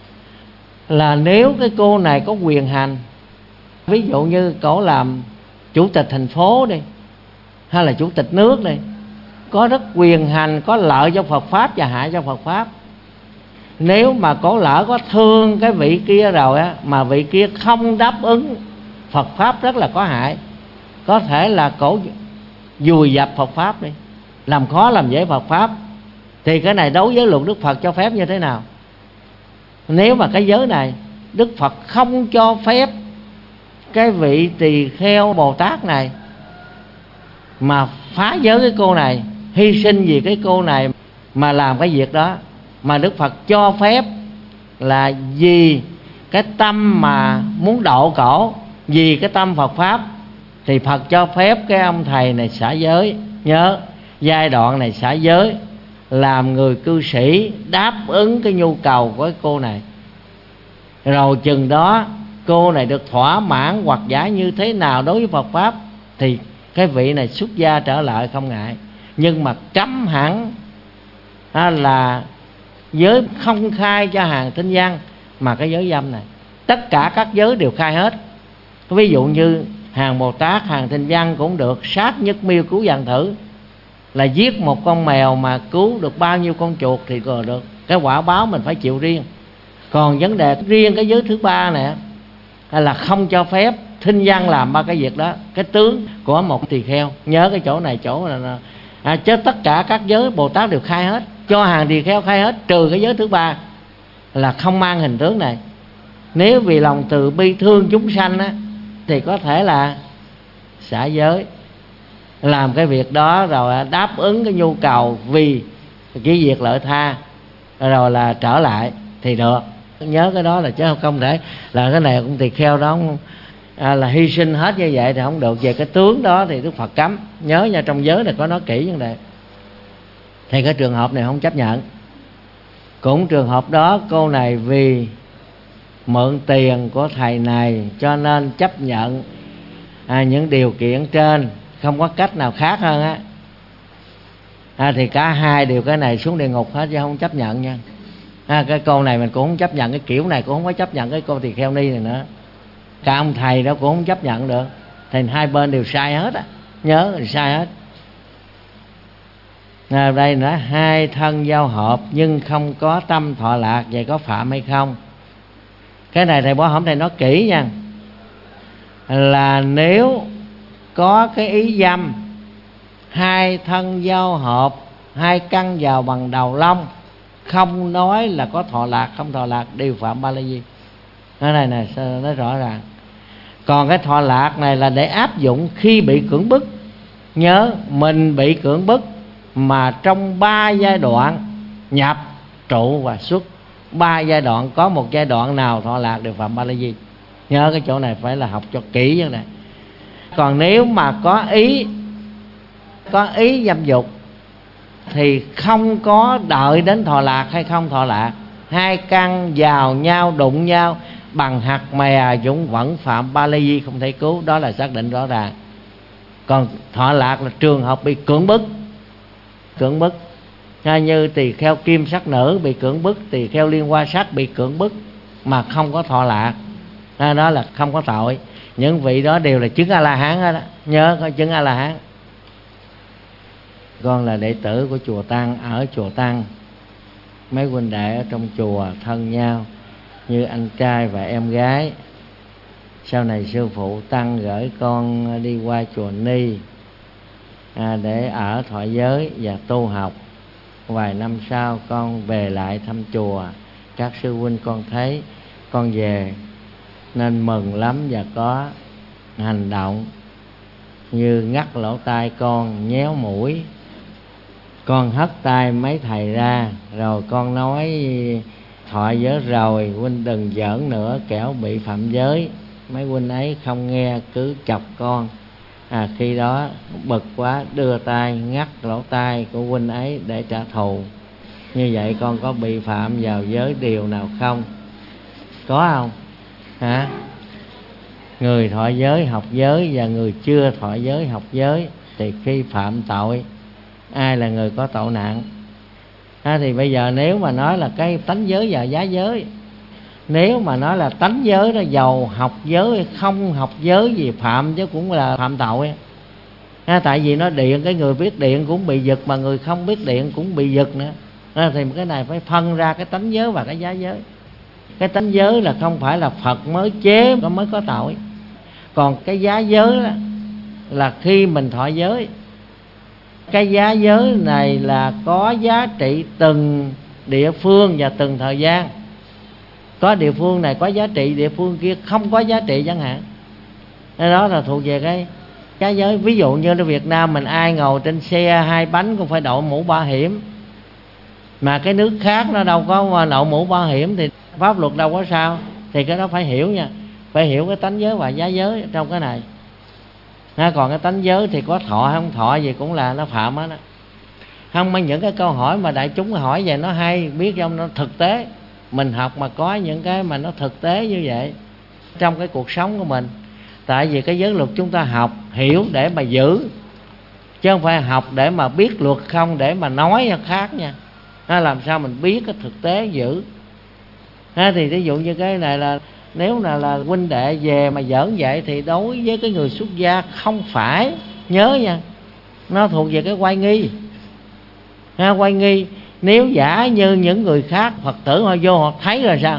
là nếu cái cô này có quyền hành, ví dụ như cổ làm chủ tịch thành phố đi, hay là chủ tịch nước đi, có rất quyền hành, có lợi cho Phật Pháp và hại cho Phật Pháp. Nếu mà cổ lỡ có thương cái vị kia rồi á, mà vị kia không đáp ứng Phật Pháp rất là có hại, có thể là cổ vùi dập Phật Pháp đi, làm khó làm dễ Phật Pháp. Thì cái này đối với luật Đức Phật cho phép như thế nào? Nếu mà cái giới này Đức Phật không cho phép cái vị tỳ kheo Bồ Tát này mà phá giới cái cô này, hy sinh vì cái cô này mà làm cái việc đó, mà Đức Phật cho phép là vì cái tâm mà muốn độ cổ, vì cái tâm Phật Pháp, thì Phật cho phép cái ông thầy này xả giới. Nhớ giai đoạn này xả giới, làm người cư sĩ đáp ứng cái nhu cầu của cái cô này, rồi chừng đó cô này được thỏa mãn hoặc giả như thế nào đối với Phật Pháp thì cái vị này xuất gia trở lại không ngại. Nhưng mà cấm hẳn là giới không khai cho hàng thinh văn, mà cái giới dâm này tất cả các giới đều khai hết. Ví dụ như hàng Bồ Tát, hàng thinh văn cũng được sát nhất miêu cứu vạn thử, là giết một con mèo mà cứu được bao nhiêu con chuột thì còn được, cái quả báo mình phải chịu riêng. Còn vấn đề riêng cái giới thứ ba này là không cho phép thinh văn làm ba cái việc đó, cái tướng của một tỳ kheo. Nhớ cái chỗ này, chỗ là chứ tất cả các giới Bồ Tát đều khai hết, cho hàng tỳ kheo khai hết, trừ cái giới thứ ba là không mang hình tướng này. Nếu vì lòng từ bi thương chúng sanh á, thì có thể là xả giới, làm cái việc đó rồi đáp ứng cái nhu cầu vì cái việc lợi tha, rồi là trở lại thì được. Nhớ cái đó là chứ không thể là cái này cũng tỳ kheo đó là hy sinh hết như vậy thì không được. Về cái tướng đó thì Đức Phật cấm. Nhớ nha, trong giới này có nói kỹ vấn đề. Thì cái trường hợp này không chấp nhận. Cũng trường hợp đó, cô này vì mượn tiền của thầy này cho nên chấp nhận những điều kiện trên, không có cách nào khác hơn á, thì cả hai đều cái này xuống địa ngục hết, chứ không chấp nhận nha. Cái cô này mình cũng không chấp nhận, cái kiểu này cũng không có chấp nhận cái cô tỳ kheo ni này nữa. Cả ông thầy đó cũng không chấp nhận được. Thì hai bên đều sai hết á, nhớ là sai hết. Đây nữa, hai thân giao hợp nhưng không có tâm thọ lạc, vậy có phạm hay không? Cái này thầy Bảo Hổm thầy nói kỹ nha, là nếu có cái ý dâm, hai thân giao hợp, hai căn vào bằng đầu lông, không nói là có thọ lạc không thọ lạc, đều phạm ba la di. Cái này nói rõ ràng. Còn cái thọ lạc này là để áp dụng khi bị cưỡng bức. Nhớ mình bị cưỡng bức mà trong 3 giai đoạn nhập, trụ và xuất, 3 giai đoạn có một giai đoạn nào thọ lạc đều phạm ba la di. Nhớ cái chỗ này phải là học cho kỹ như này. Còn nếu mà có ý dâm dục thì không có đợi đến thọ lạc hay không thọ lạc, hai căn vào nhau đụng nhau bằng hạt mè dũng vẫn phạm ba la di không thể cứu, đó là xác định rõ ràng. Còn thọ lạc là trường hợp bị cưỡng bức. Cưỡng bức như tỳ kheo kim sắc nữ bị cưỡng bức, tỳ kheo liên hoa sắc bị cưỡng bức mà không có thọ lạc, đó là không có tội. Những vị đó đều là chứng A La Hán đó, nhớ có chứng A La Hán. Con là đệ tử của chùa Tăng, ở chùa Tăng mấy huynh đệ ở trong chùa thân nhau như anh trai và em gái. Sau này sư phụ Tăng gửi con đi qua chùa Ni để ở thọ giới và tu học. Vài năm sau con về lại thăm chùa, các sư huynh con thấy con về nên mừng lắm và có hành động như ngắt lỗ tai con, nhéo mũi. Con hất tay mấy thầy ra, rồi con nói thọ giới rồi huynh đừng giỡn nữa kẻo bị phạm giới. Mấy huynh ấy không nghe, cứ chọc con. Khi đó bực quá đưa tay ngắt lỗ tai của huynh ấy để trả thù. Như vậy con có bị phạm vào giới điều nào không? Có không? Hả? Người thọ giới học giới và người chưa thọ giới học giới thì khi phạm tội, ai là người có tội nặng? Thì bây giờ nếu mà nói là cái tánh giới và giá giới, nếu mà nói là tánh giới đó, giàu học giới hay không học giới gì phạm chứ cũng là phạm tội. Tại vì nó điện, cái người biết điện cũng bị giật mà người không biết điện cũng bị giật nữa. Thì cái này phải phân ra cái tánh giới và cái giá giới. Cái tánh giới là không phải là Phật mới chế mới có tội. Còn cái giá giới đó là khi mình thọ giới. Cái giá giới này là có giá trị từng địa phương và từng thời gian. Có địa phương này có giá trị, địa phương kia không có giá trị chẳng hạn. Đó là thuộc về cái giá giới. Ví dụ như ở Việt Nam mình ai ngồi trên xe hai bánh cũng phải đội mũ bảo hiểm. Mà cái nước khác nó đâu có đội mũ bảo hiểm thì pháp luật đâu có sao. Thì cái đó phải hiểu nha. Phải hiểu cái tánh giới và giá giới trong cái này. Còn cái tánh giới thì có thọ hay không thọ gì cũng là nó phạm hết đó. Không, mấy những cái câu hỏi mà đại chúng hỏi về nó hay, biết trong nó thực tế. Mình học mà có những cái mà nó thực tế như vậy trong cái cuộc sống của mình. Tại vì cái giới luật chúng ta học, hiểu để mà giữ, chứ không phải học để mà biết luật không, để mà nói khác nha. Làm sao mình biết cái thực tế giữ. Thì ví dụ như cái này là nếu là huynh đệ về mà giỡn vậy thì đối với cái người xuất gia không phải, nhớ nha, nó thuộc về cái oai nghi. Oai nghi. Nếu giả như những người khác, Phật tử họ vô họ thấy rồi sao?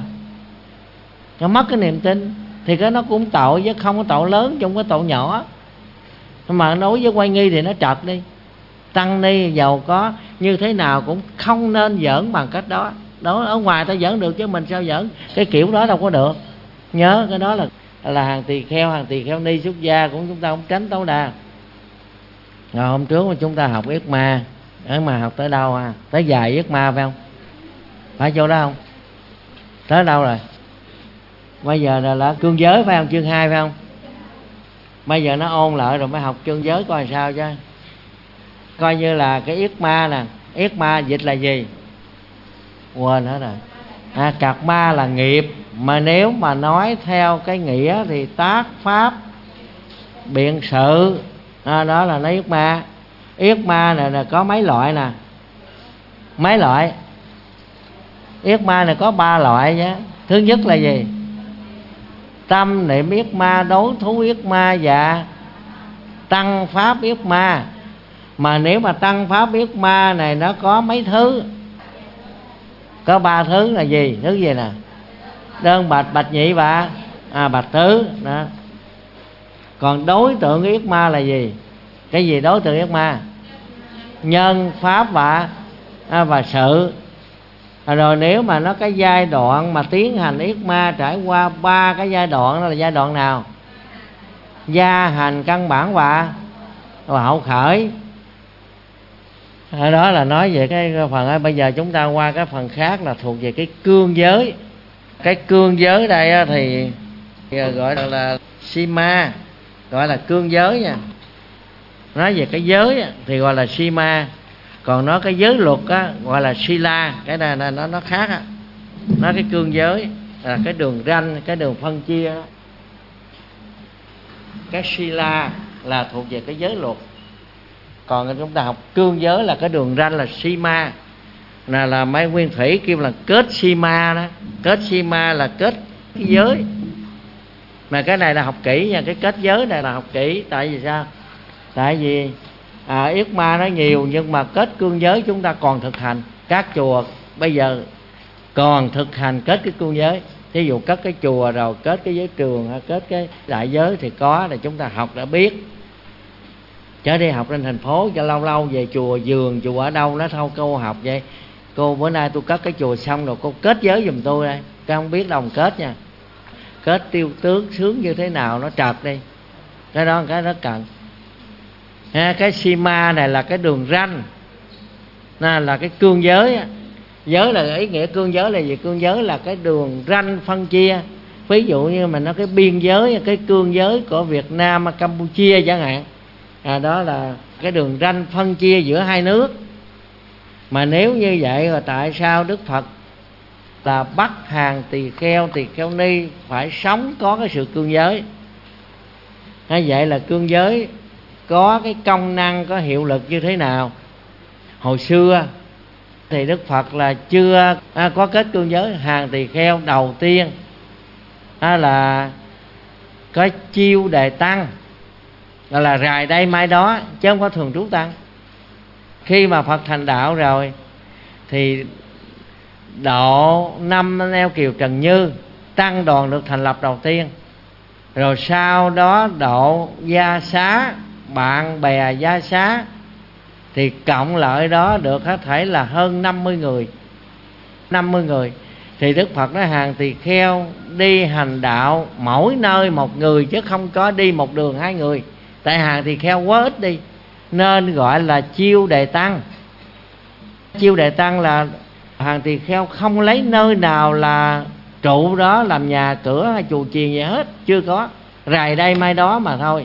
Nó mất cái niềm tin thì cái nó cũng tội, chứ không có tội lớn trong cái tội nhỏ. Mà đối với oai nghi thì nó trật đi. Tăng ni giàu có như thế nào cũng không nên giỡn bằng cách đó. Đó ở ngoài ta giỡn được chứ mình sao giỡn cái kiểu đó đâu có được. Nhớ cái đó là hàng tỳ kheo ni xuất gia cũng chúng ta không tránh tối đa. Rồi hôm trước mà chúng ta học yết ma, ở mà học tới đâu tới dài yết ma phải không? Phải chỗ đó không? Tới đâu rồi? Bây giờ là cương giới phải không? Chương 2 phải không? Bây giờ nó ôn lại rồi mới học chương giới coi sao chứ. Coi như là cái yết ma nè. Yết ma dịch là gì? Quên hết rồi. Cạc ma là nghiệp. Mà nếu mà nói theo cái nghĩa thì tác pháp biện sự, đó là nó yết ma. Yết ma này là có mấy loại nè. Mấy loại? Yết ma này có 3 loại nhé. Thứ nhất là gì? Tâm niệm yết ma, đối thú yết ma và tăng pháp yết ma. Mà nếu mà tăng pháp yết ma này nó có mấy thứ? Có 3 thứ là gì? Thứ gì nè? Đơn bạch, bạch nhị và bạch tứ đó. Còn đối tượng yết ma là gì? Cái gì đối tượng yết ma? Nhân, pháp và sự. Rồi nếu mà nó cái giai đoạn mà tiến hành yết ma trải qua 3 cái giai đoạn, đó là giai đoạn nào? Gia, hành, căn bản và hậu khởi. Đó là nói về cái phần ấy. Bây giờ chúng ta qua cái phần khác là thuộc về cái cương giới. Cái cương giới đây thì gọi là sima, gọi là cương giới nha. Nói về cái giới thì gọi là sima. Còn nói cái giới luật gọi là sila. Cái này nó khác Nó cái cương giới là cái đường ranh, cái đường phân chia đó. Cái sila là thuộc về cái giới luật. Còn chúng ta học cương giới là cái đường ranh là sima, là mấy nguyên thủy kêu là kết sima đó. Kết sima là kết cái giới. Mà cái này là học kỹ nha, cái kết giới này là học kỹ. Tại vì sao? Tại vì yết ma nó nhiều, nhưng mà kết cương giới chúng ta còn thực hành. Các chùa bây giờ còn thực hành kết cái cương giới. Thí dụ kết cái chùa rồi kết cái giới trường hay kết cái đại giới thì có, là chúng ta học đã biết. Chớ đi học lên thành phố cho lâu lâu về chùa vườn, chùa ở đâu nó thôi cô học vậy. Cô bữa nay tôi cất cái chùa xong rồi cô kết giới giùm tôi đây. Các không biết đâu kết nha. Kết tiêu tướng sướng như thế nào nó trật đi. Cái đó cái rất cần. Cái sima này là cái đường ranh, là cái cương giới. Giới là ý nghĩa cương giới là gì? Cương giới là cái đường ranh phân chia. Ví dụ như mình nói cái biên giới, cái cương giới của Việt Nam, Campuchia chẳng hạn. Đó là cái đường ranh phân chia giữa hai nước. Mà nếu như vậy rồi tại sao Đức Phật là bắt hàng tỳ kheo ni phải sống có cái sự cương giới? Vậy là cương giới có cái công năng, có hiệu lực như thế nào? Hồi xưa thì Đức Phật là chưa có kết cương giới. Hàng tỳ kheo đầu tiên là có chiêu đề tăng, gọi là rài đây mai đó, chứ không có thường trú tăng. Khi mà Phật thành đạo rồi thì độ 5 neo kiều Trần Như, tăng đoàn được thành lập đầu tiên. Rồi sau đó độ gia xá, bạn bè gia xá, thì cộng lại đó được có thể là hơn 50 người. 50 người. Thì Đức Phật nói hàng tỳ kheo đi hành đạo mỗi nơi một người, chứ không có đi một đường hai người. Tại hàng tỳ kheo quá ít đi, nên gọi là chiêu đề tăng. Chiêu đề tăng là hàng tỳ kheo không lấy nơi nào là trụ đó làm nhà cửa hay chùa chiền gì hết, chưa có, rày đây mai đó mà thôi.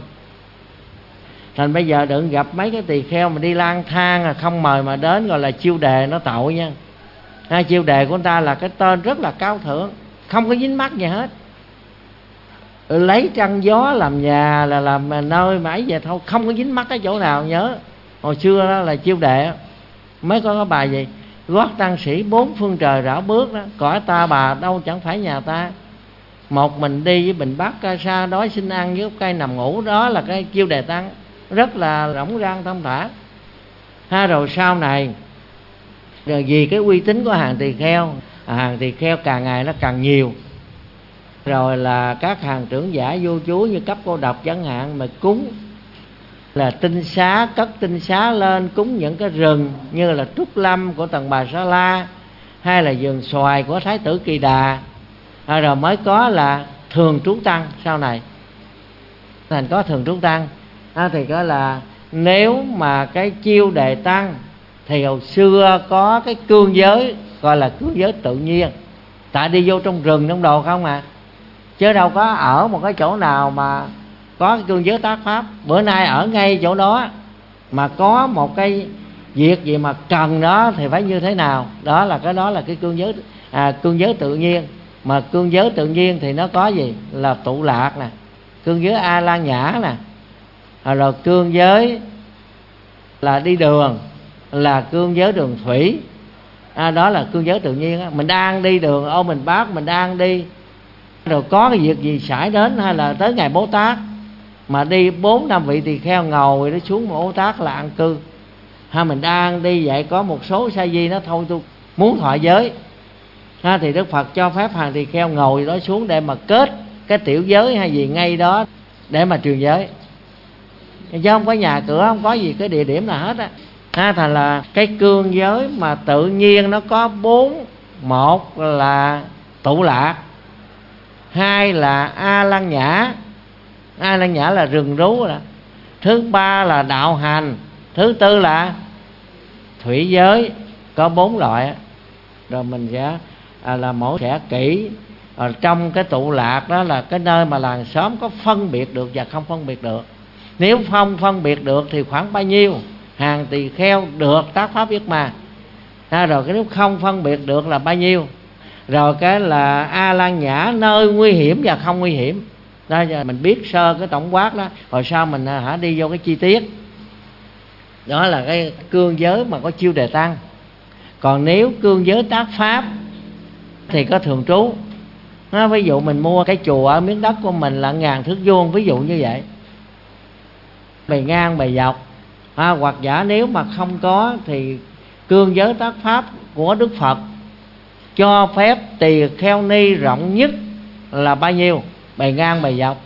Thành bây giờ đừng gặp mấy cái tỳ kheo mà đi lang thang không mời mà đến gọi là chiêu đề, nó tội nha. Chiêu đề của người ta là cái tên rất là cao thượng, không có dính mắc gì hết. Lấy trăng gió làm nhà là làm nơi mà ấy vậy thôi, không có dính mắc cái chỗ nào. Nhớ hồi xưa đó là chiêu đệ mới có cái bài gì gót tăng sĩ bốn phương trời rảo bước đó, cõi ta bà đâu chẳng phải nhà ta, một mình đi với bình bát ca sa, đói xin ăn với cây nằm ngủ. Đó là cái chiêu đề tăng, rất là rỗng rang thông thả. Rồi sau này rồi vì cái uy tín của hàng tỳ kheo, hàng tỳ kheo càng ngày nó càng nhiều, rồi là các hàng trưởng giả vô chúa như cấp cô độc chẳng hạn mà cúng là tinh xá, cất tinh xá lên cúng những cái rừng như là Trúc Lâm của Tần Bà Sa La, hay là vườn xoài của Thái tử Kỳ Đà. Rồi mới có là thường trú tăng. Sau này thành có thường trú tăng. Thì có là nếu mà cái chiêu đề tăng thì hồi xưa có cái cương giới gọi là cương giới tự nhiên, tại đi vô trong rừng trong đồ không chứ đâu có ở một cái chỗ nào mà có cái cương giới tác pháp. Bữa nay ở ngay chỗ đó mà có một cái việc gì mà cần đó thì phải như thế nào. Đó là cái cương giới cương giới tự nhiên. Mà cương giới tự nhiên thì nó có gì là tụ lạc nè, cương giới A Lan Nhã nè, rồi cương giới là đi đường là cương giới đường thủy. Đó là cương giới tự nhiên. Mình đang đi đường ô mình bác mình đang đi, rồi có cái việc gì xảy đến, hay là tới ngày Bố Tát mà đi 4-5 vị tỳ kheo ngồi nó xuống một Bố Tát là ăn cư, hay mình đang đi vậy có một số sa di nó thôi tôi muốn thọ giới, thì Đức Phật cho phép hàng tỳ kheo ngồi đó xuống để mà kết cái tiểu giới hay gì ngay đó để mà truyền giới, chứ không có nhà cửa, không có gì cái địa điểm nào hết thành là cái cương giới mà tự nhiên nó có 4. Một là tụ lạc, 2 là A Lan Nhã. A Lan Nhã là rừng rú. Thứ 3 là đạo hành. Thứ 4 là thủy giới. Có 4 loại. Rồi mình sẽ là mỗi sẽ kỹ. Ở trong cái tụ lạc đó là cái nơi mà làng xóm có phân biệt được và không phân biệt được. Nếu không phân biệt được thì khoảng bao nhiêu hàng tỳ kheo được tác pháp yết ma. Rồi cái nếu không phân biệt được là bao nhiêu. Rồi cái là A Lan Nhã, nơi nguy hiểm và không nguy hiểm. Đó giờ mình biết sơ cái tổng quát đó, rồi sau mình đi vô cái chi tiết. Đó là cái cương giới mà có chiêu đề tăng. Còn nếu cương giới tác pháp thì có thường trú. Ví dụ mình mua cái chùa ở miếng đất của mình là 1000 thước vuông, ví dụ như vậy, bề ngang bề dọc. Hoặc giả nếu mà không có thì cương giới tác pháp của Đức Phật cho phép tỳ kheo ni rộng nhất là bao nhiêu? Bề ngang bề dọc.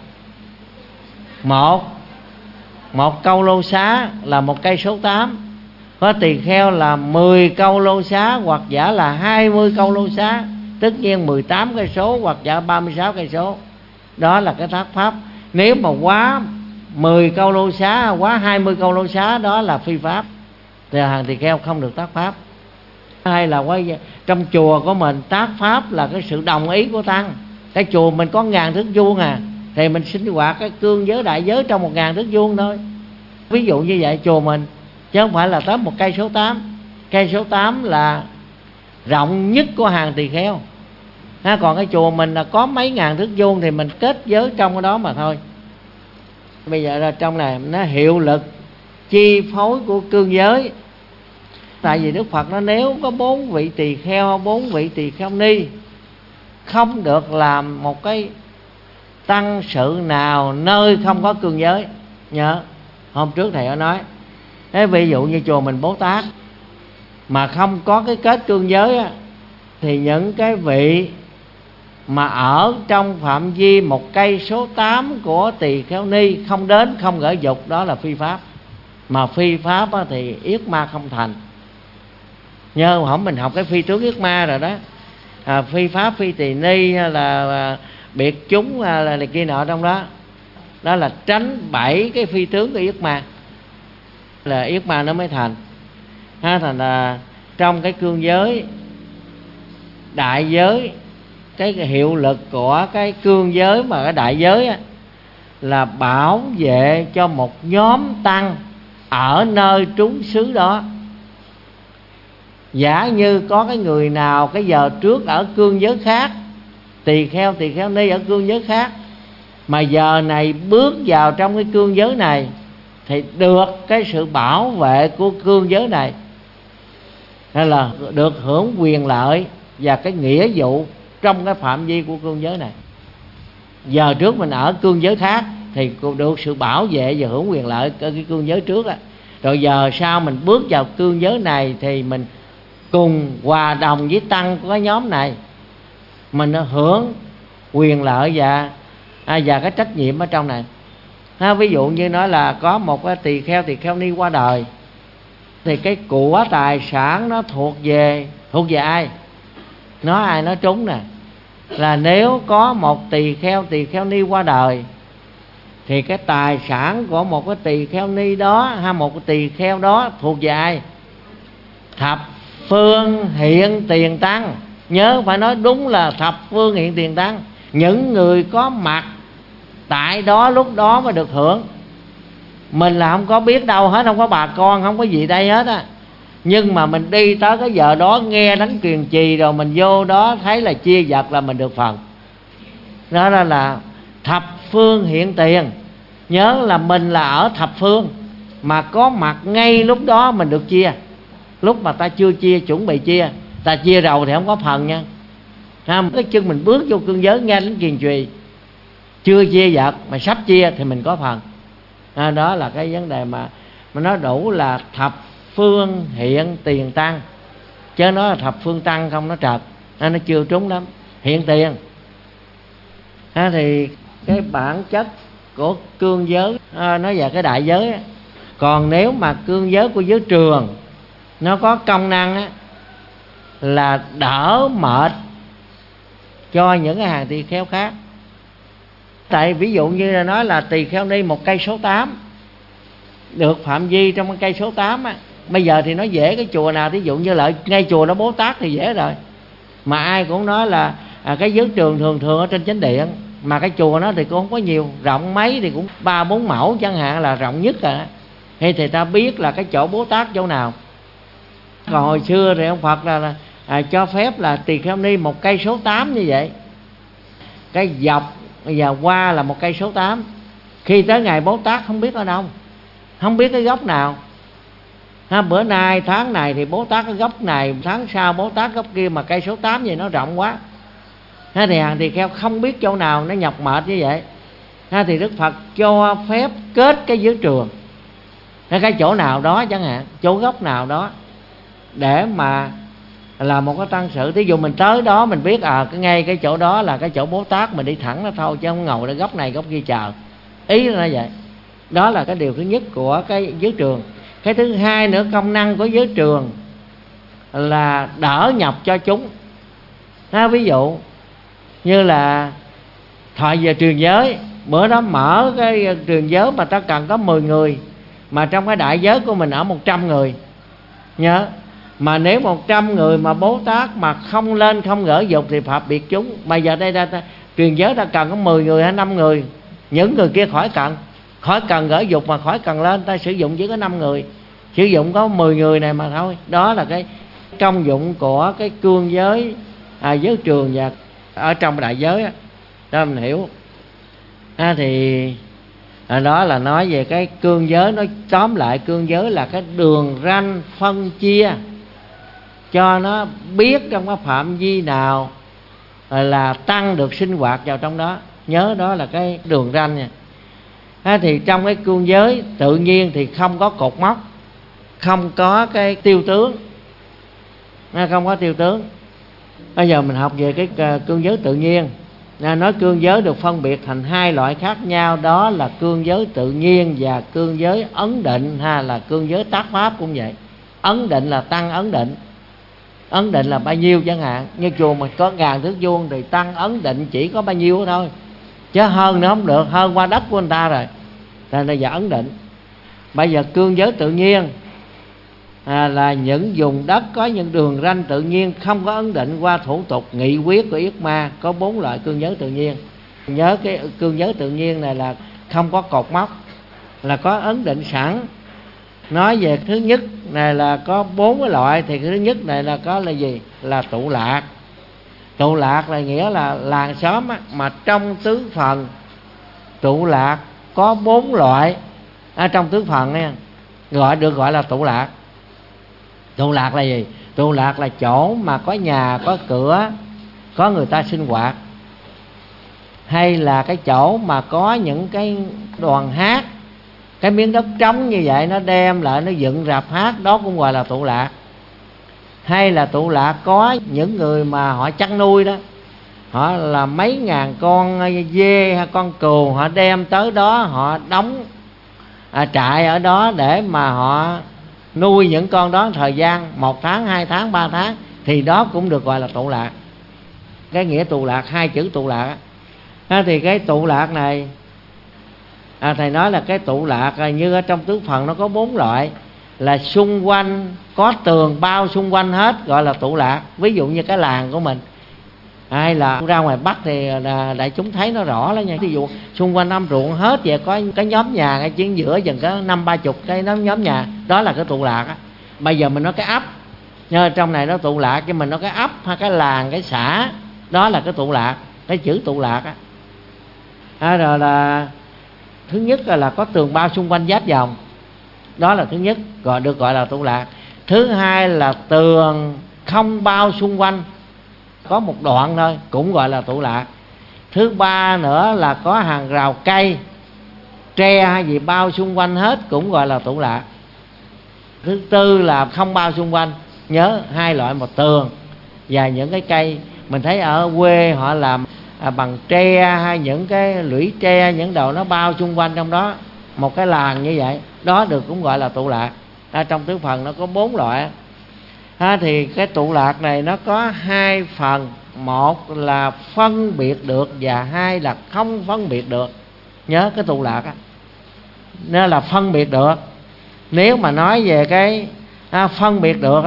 Một câu lô xá là 1 cây số 8. Có tỳ kheo là 10 câu lô xá hoặc giả là 20 câu lô xá, tất nhiên 18 cây số hoặc giả 36 cây số. Đó là cái tác pháp. Nếu mà quá 10 câu lô xá, quá 20 câu lô xá, đó là phi pháp, thì hàng tỳ kheo không được tác pháp. Hay là trong chùa của mình tác pháp là cái sự đồng ý của tăng. Cái chùa mình có 1000 thước vuông thì mình sinh hoạt cái cương giới đại giới trong 1000 thước vuông thôi. Ví dụ như vậy chùa mình, chứ không phải là tới 1 cây số 8. Cây số 8 là rộng nhất của hàng tỳ kheo. Còn cái chùa mình là có mấy ngàn thước vuông thì mình kết giới trong cái đó mà thôi. Bây giờ là trong này nó hiệu lực chi phối của cương giới. Tại vì Đức Phật nó nếu có 4 vị tỳ kheo, 4 vị tỳ kheo ni không được làm một cái tăng sự nào nơi không có cương giới. Nhớ hôm trước thầy có nói, ví dụ như chùa mình Bố Tát mà không có cái kết cương giới thì những cái vị mà ở trong phạm vi 1 cây số 8 của tỳ kheo ni không đến, không gởi dục, đó là phi pháp. Mà phi pháp thì yết ma không thành. Nhớ hôm mình học cái phi tướng yết ma rồi đó. Phi pháp, phi tỳ ni là biệt chúng là này kia nọ trong đó. Đó là tránh 7 cái phi tướng của yết ma, là yết ma nó mới thành. Thành là trong cái cương giới đại giới, cái hiệu lực của cái cương giới mà cái đại giới là bảo vệ cho một nhóm tăng ở nơi trú xứ đó. Giả như có cái người nào cái giờ trước ở cương giới khác, tỳ kheo ni ở cương giới khác, mà giờ này bước vào trong cái cương giới này thì được cái sự bảo vệ của cương giới này, hay là được hưởng quyền lợi và cái nghĩa vụ trong cái phạm vi của cương giới này. Giờ trước mình ở cương giới khác thì được sự bảo vệ và hưởng quyền lợi ở cái cương giới trước rồi giờ sau mình bước vào cương giới này thì mình cùng hòa đồng với tăng của cái nhóm này, mình hưởng quyền lợi và cái trách nhiệm ở trong này. Ví dụ như nói là có một cái tỳ kheo ni qua đời thì cái của tài sản nó thuộc về ai? Nói ai nói trúng nè, là nếu có một tỳ kheo ni qua đời thì cái tài sản của một cái tỳ kheo ni đó hay một cái tỳ kheo đó thuộc về ai? Thập phương hiện tiền tăng. Nhớ phải nói đúng là thập phương hiện tiền tăng. Những người có mặt tại đó lúc đó mới được hưởng. Mình là không có biết đâu hết, không có bà con, không có gì đây hết nhưng mà mình đi tới cái giờ đó nghe đánh kiền trì rồi mình vô đó thấy là chia vật là mình được phần. Đó là thập phương hiện tiền. Nhớ là mình là ở thập phương mà có mặt ngay lúc đó mình được chia. Lúc mà ta chưa chia chuẩn bị chia, ta chia rồi thì không có phần nha. Cái chân mình bước vô cương giới nghe đánh kiền trì, chưa chia vật mà sắp chia thì mình có phần. Đó là cái vấn đề mà nó đủ là thập phương hiện tiền tăng, chứ nó là thập phương tăng không nó trật, nó chưa trúng lắm. Hiện tiền thì cái bản chất của cương giới nói về cái đại giới. Còn nếu mà cương giới của giới trường nó có công năng là đỡ mệt cho những cái hàng tỳ kheo khác. Tại ví dụ như là nói là tỳ kheo ni 1 cây số 8 được phạm vi trong cái cây số 8 bây giờ thì nó dễ cái chùa nào, thí dụ như là ngay chùa nó Bố Tát thì dễ rồi. Mà ai cũng nói là cái giới trường thường ở trên chánh điện, mà cái chùa nó thì cũng không có nhiều, rộng mấy thì cũng 3-4 mẫu chẳng hạn là rộng nhất rồi. Hay thì ta biết là cái chỗ Bố Tát chỗ nào. Còn hồi xưa thì ông Phật là cho phép là Tỳ Kheo Ni 1 cây số 8 như vậy, cái dọc và qua là 1 cây số 8. Khi tới ngày Bố Tát không biết ở đâu, không biết cái góc nào. Bữa nay tháng này thì Bố Tát cái góc này, tháng sau Bố Tát góc kia, mà cây số 8 vậy nó rộng quá. Thì hàng tỳ kheo không biết chỗ nào, nó nhọc mệt như vậy. Thì Đức Phật cho phép kết cái giới trường, cái chỗ nào đó chẳng hạn, chỗ góc nào đó, để mà là một cái tăng sự. Thí dụ mình tới đó mình biết ngay cái chỗ đó là cái chỗ Bố Tát, mình đi thẳng nó thôi, chứ không ngồi ở góc này góc kia chờ. Ý là vậy. Đó là cái điều thứ nhất của cái giới trường. Cái thứ hai nữa, công năng của giới trường là đỡ nhọc cho chúng. Ví dụ như là thời giờ truyền giới, bữa đó mở cái truyền giới mà ta cần có 10 người, mà trong cái đại giới của mình ở 100 người. Nhớ, mà nếu 100 người mà Bố Tát mà không lên không gỡ dục thì phạt biệt chúng. Mà giờ đây ta truyền giới ta cần có 10 người hay 5 người, những người kia khỏi cần gỡ dục mà khỏi cần lên, ta sử dụng chỉ có 5 người, sử dụng có 10 người này mà thôi. Đó là cái công dụng của cái cương giới, giới trường và ở trong đại giới đó, đó mình hiểu. Thì đó là nói về cái cương giới. Nói tóm lại, cương giới là cái đường ranh phân chia cho nó biết trong cái phạm vi nào là tăng được sinh hoạt vào trong đó. Nhớ đó là cái đường ranh nha. Thì trong cái cương giới tự nhiên thì không có cột mốc, không có cái tiêu tướng, không có tiêu tướng. Bây giờ mình học về cái cương giới tự nhiên. Nói cương giới được phân biệt thành 2 loại khác nhau, đó là cương giới tự nhiên và cương giới ấn định, hay là cương giới tác pháp cũng vậy. Ấn định là tăng ấn định, ấn định là bao nhiêu chẳng hạn. Như chùa mà có 1000 thước vuông thì tăng ấn định chỉ có bao nhiêu thôi, chứ hơn nữa không được, hơn qua đất của người ta rồi. Nên là giờ ấn định. Bây giờ cương giới tự nhiên là những vùng đất có những đường ranh tự nhiên, không có ấn định qua thủ tục nghị quyết của Yết Ma. Có 4 loại cương giới tự nhiên. Nhớ cái cương giới tự nhiên này là không có cột mốc, là có ấn định sẵn. Nói về thứ nhất này là có 4 cái loại, thì cái thứ nhất này là có là gì? Là tụ lạc. Tụ lạc là nghĩa là làng xóm á, mà trong tứ phần tụ lạc có 4 loại trong tứ phần nha, được gọi là tụ lạc. Tụ lạc là gì? Tụ lạc là chỗ mà có nhà, có cửa, có người ta sinh hoạt, hay là cái chỗ mà có những cái đoàn hát, cái miếng đất trống như vậy nó đem lại nó dựng rạp hát, đó cũng gọi là tụ lạc. Hay là tụ lạc có những người mà họ chăn nuôi đó, họ là mấy ngàn con dê hay con cừu, họ đem tới đó họ đóng trại ở đó để mà họ nuôi những con đó thời gian 1 tháng, 2 tháng, 3 tháng, thì đó cũng được gọi là tụ lạc. Cái nghĩa tụ lạc, 2 chữ tụ lạc thì cái tụ lạc này thầy nói là cái tụ lạc như ở trong tứ phần nó có 4 loại, là xung quanh có tường bao xung quanh hết, gọi là tụ lạc. Ví dụ như cái làng của mình, hay là ra ngoài Bắc thì đại chúng thấy nó rõ lắm nha. Ví dụ xung quanh năm ruộng hết vậy, có cái nhóm nhà ngay trên giữa dần có 50-30 cái nhóm nhà, đó là cái tụ lạc á. Bây giờ mình nói cái ấp, nhưng trong này nó tụ lạc, chứ mình nói cái ấp hay cái làng, cái xã, đó là cái tụ lạc, cái chữ tụ lạc á. Rồi là thứ nhất là có tường bao xung quanh giáp vòng, đó là thứ nhất, được gọi là tụ lạc. Thứ hai là tường không bao xung quanh, có một đoạn thôi, cũng gọi là tụ lạc. Thứ ba nữa là có hàng rào cây, tre hay gì bao xung quanh hết, cũng gọi là tụ lạc. Thứ tư là không bao xung quanh. Nhớ 2 loại, một tường và những cái cây. Mình thấy ở quê họ làm bằng tre hay những cái lũy tre, những đầu nó bao xung quanh trong đó, một cái làng như vậy, đó được cũng gọi là tụ lạc. Trong tứ phần nó có 4 loại. Thì cái tụ lạc này nó có 2 phần, một là phân biệt được và 2 là không phân biệt được. Nhớ cái tụ lạc nó là phân biệt được. Nếu mà nói về cái phân biệt được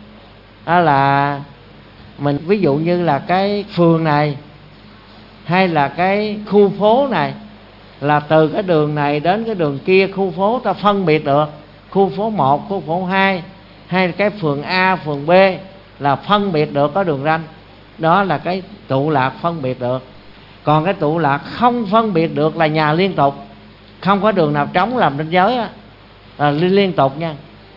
là mình ví dụ như là cái phường này hay là cái khu phố này, là từ cái đường này đến cái đường kia khu phố ta phân biệt được, khu phố 1, khu phố 2, hay cái phường A, phường B, là phân biệt được có đường ranh. Đó là cái tụ lạc phân biệt được. Còn cái tụ lạc không phân biệt được là nhà liên tục, không có đường nào trống làm ranh giới á, là liên tục nha.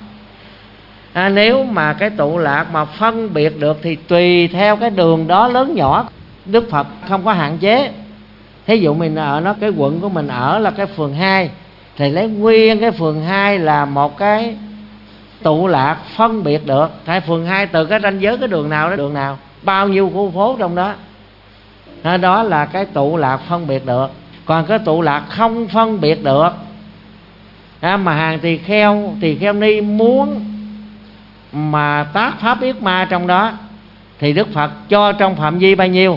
Nếu mà cái tụ lạc mà phân biệt được thì tùy theo cái đường đó lớn nhỏ, Đức Phật không có hạn chế. Thí dụ mình ở nó, cái quận của mình ở là cái phường 2, thì lấy nguyên cái phường 2 là một cái tụ lạc phân biệt được. Tại phường 2 từ cái ranh giới cái đường nào đến đường nào, bao nhiêu khu phố trong đó, đó là cái tụ lạc phân biệt được. Còn cái tụ lạc không phân biệt được, mà hàng tỳ kheo ni muốn mà tác pháp yết ma trong đó, thì Đức Phật cho trong phạm vi bao nhiêu?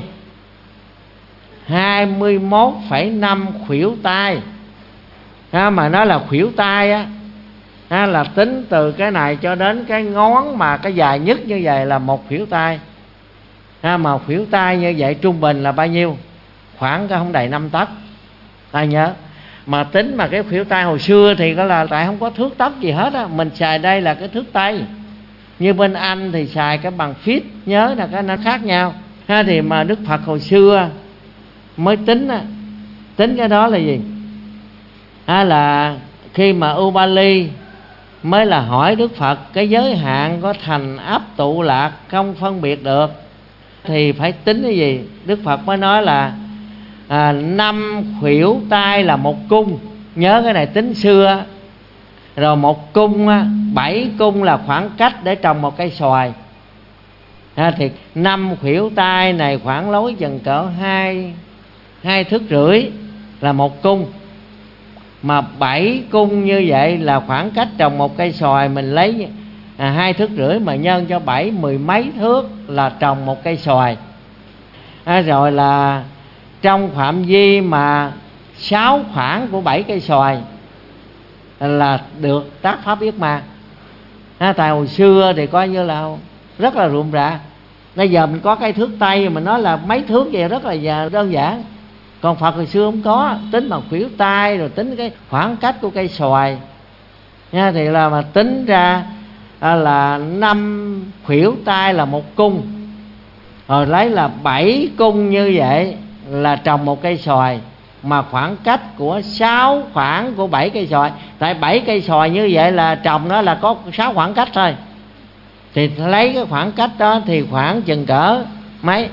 21,5 khuỷu tay. Mà nó là khuỷu tay á, là tính từ cái này cho đến cái ngón mà cái dài nhất như vậy là một khuỷu tay. Mà khuỷu tay như vậy trung bình là bao nhiêu? Khoảng cái không đầy 5 tấc. Ta nhớ. Mà tính mà cái khuỷu tay hồi xưa thì có là tại không có thước tấc gì hết á, mình xài đây là cái thước tay. Như bên Anh thì xài cái bằng feet, nhớ là cái nó khác nhau. Thì mà Đức Phật hồi xưa mới tính cái đó là gì? Là khi mà Ubali mới là hỏi Đức Phật cái giới hạn có thành ấp tụ lạc không phân biệt được thì phải tính cái gì? Đức Phật mới nói là 5 khuỷu tay là một cung. Nhớ cái này tính xưa. Rồi một cung 7 cung là khoảng cách để trồng một cây xoài. Thì 5 khuỷu tay này khoảng lối chừng cỡ 2 thước rưỡi là một cung. Mà 7 cung như vậy là khoảng cách trồng một cây xoài, mình lấy 2 thước rưỡi mà nhân cho 7, 10 mấy thước là trồng một cây xoài. Rồi là trong phạm vi mà 6 khoảng của 7 cây xoài là được tác pháp yết ma. Tại hồi xưa thì coi như là rất là rườm rà. Bây giờ mình có cái thước tay mà nói là mấy thước vậy, rất là đơn giản. Còn Phật hồi xưa không có, tính bằng khuỷu tay rồi tính cái khoảng cách của cây xoài. Thì là mà tính ra là 5 khuỷu tay là một cung. Rồi lấy là 7 cung như vậy là trồng một cây xoài. Mà khoảng cách của 6 khoảng của 7 cây xoài. Tại 7 cây xoài như vậy là trồng nó là có 6 khoảng cách thôi. Thì lấy cái khoảng cách đó thì khoảng chừng cỡ mấy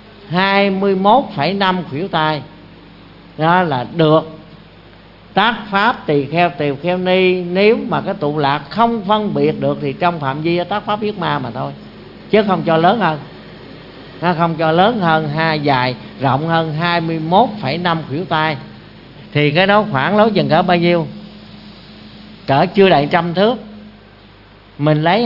21,5 khuỷu tay. Đó là được tác pháp tỳ kheo ni. Nếu mà cái tụ lạc không phân biệt được thì trong phạm vi tác pháp yết ma mà thôi, chứ không cho lớn hơn. Nó không cho lớn hơn, dài rộng hơn 21,5 khuỷu tay. Thì cái đó khoảng lối chừng cỡ bao nhiêu? Cỡ chưa đầy 100 thước. Mình lấy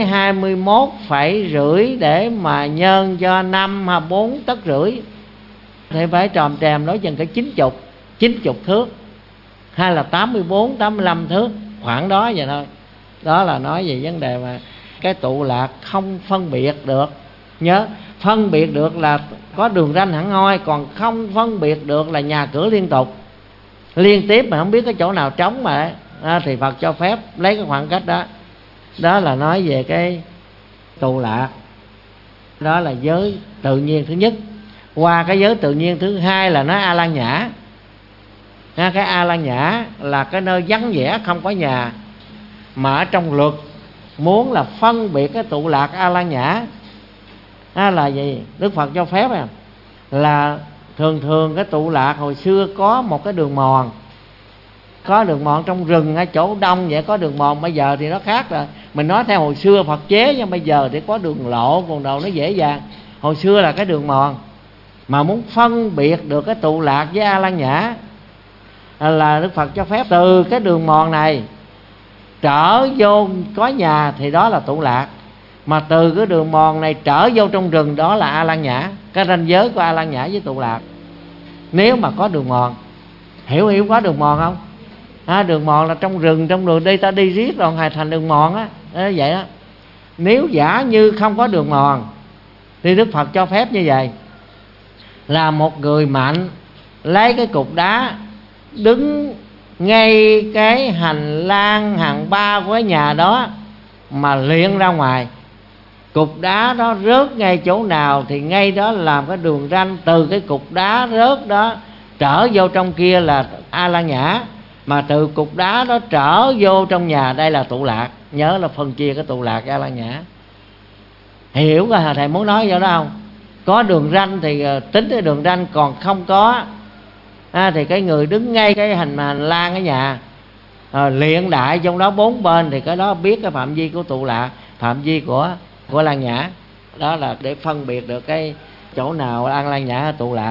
21,5 để mà nhân cho 5 hay 4 tấc rưỡi thì phải tròm trèm nói chừng cỡ 90 thước, hay là 84, 85 thước, khoảng đó vậy thôi. Đó là nói về vấn đề mà cái tụ lạc không phân biệt được. Nhớ, phân biệt được là có đường ranh hẳn hoi, còn không phân biệt được là nhà cửa liên tục, liên tiếp mà không biết cái chỗ nào trống mà thì Phật cho phép lấy cái khoảng cách đó. Đó là nói về cái tụ lạc. Đó là giới tự nhiên thứ nhất. Qua cái giới tự nhiên thứ hai là nói A Lan Nhã. Cái A Lan Nhã là cái nơi vắng vẻ không có nhà, mà ở trong luật muốn là phân biệt cái tụ lạc A Lan Nhã là gì? Đức Phật cho phép là thường cái tụ lạc hồi xưa có một cái đường mòn. Có đường mòn trong rừng ở chỗ đông vậy, có đường mòn. Bây giờ thì nó khác rồi. Mình nói theo hồi xưa Phật chế, nhưng bây giờ thì có đường lộ, còn đầu nó dễ dàng. Hồi xưa là cái đường mòn. Mà muốn phân biệt được cái tụ lạc với A Lan Nhã là Đức Phật cho phép từ cái đường mòn này trở vô có nhà thì đó là tụ lạc. Mà từ cái đường mòn này trở vô trong rừng đó là A Lan Nhã. Cái ranh giới của A Lan Nhã với tụ lạc. Nếu mà có đường mòn, hiểu có đường mòn không? Đường mòn là trong rừng, trong đường đi ta đi riết rồi hài thành đường mòn á. Vậy đó. Nếu giả như không có đường mòn thì Đức Phật cho phép như vậy, là một người mạnh lấy cái cục đá đứng ngay cái hành lang hàng 3 của cái nhà đó mà luyện ra ngoài. cục đá đó rớt ngay chỗ nào thì ngay đó làm cái đường ranh, từ cái cục đá rớt đó trở vô trong kia là A La Nhã, mà từ cục đá đó trở vô trong nhà đây là tụ lạc. Nhớ là phân chia cái tụ lạc A La Nhã. Hiểu rồi thầy muốn nói vậy đó không? Có đường ranh thì tính cái đường ranh, còn không có thì cái người đứng ngay cái hành lang ở nhà luyện đại trong đó bốn bên thì cái đó biết cái phạm vi của tụ lạc, phạm vi của La Nhã. Đó là để phân biệt được cái chỗ nào A La Nhã tụ lạc.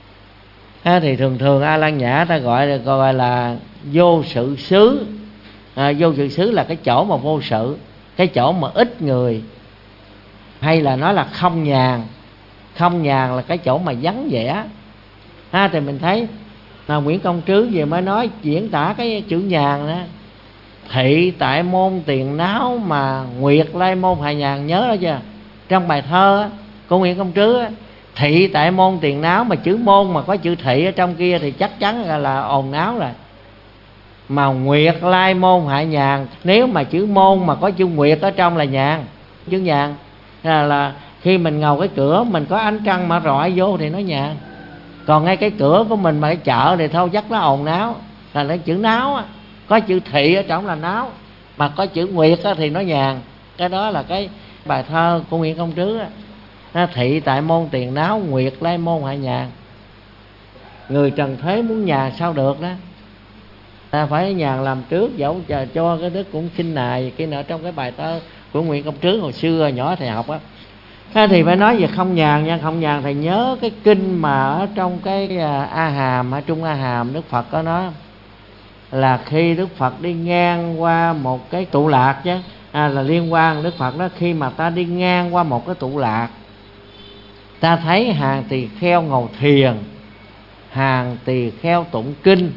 Thì thường thường A La Nhã ta gọi là vô sự xứ. Vô sự xứ là cái chỗ mà vô sự, cái chỗ mà ít người, hay là nói là không nhàn. Không nhàn là cái chỗ mà vắng vẻ. Thì mình thấy Nguyễn Công Trứ về mới nói diễn tả cái chữ nhàn đó: thị tại môn tiền náo mà nguyệt lai môn hạ nhàn. Nhớ đó chưa? Trong bài thơ của Nguyễn Công Trứ, thị tại môn tiền náo, mà chữ môn mà có chữ thị ở trong kia thì chắc chắn là ồn náo rồi. Mà nguyệt lai môn hạ nhàn, nếu mà chữ môn mà có chữ nguyệt ở trong là nhàn. Chữ nhàn là khi mình ngồi cái cửa mình có ánh trăng mà rọi vô thì nó nhàn. Còn ngay cái cửa của mình mà cái chợ thì thôi chắc nó ồn náo, là cái chữ náo á. Có chữ thị ở trong là náo, mà có chữ nguyệt thì nó nhàn. Cái đó là cái bài thơ của Nguyễn Công Trứ á: thị tại môn tiền náo, nguyệt lai môn hạ nhàn. Người trần thế muốn nhàn sao được đó, ta phải nhàn làm trước, dẫu cho cái đức cũng khinh nài cái nọ. Trong cái bài thơ của Nguyễn Công Trứ hồi xưa nhỏ thầy học á. Thì phải nói về không nhàn nha. Không nhàn thầy nhớ cái kinh mà ở trong cái A Hàm, ở Trung A Hàm, Đức Phật có nói là khi Đức Phật đi ngang qua một cái tụ lạc chứ, là liên quan. Đức Phật đó, khi mà ta đi ngang qua một cái tụ lạc, ta thấy hàng tỳ kheo ngồi thiền, hàng tỳ kheo tụng kinh,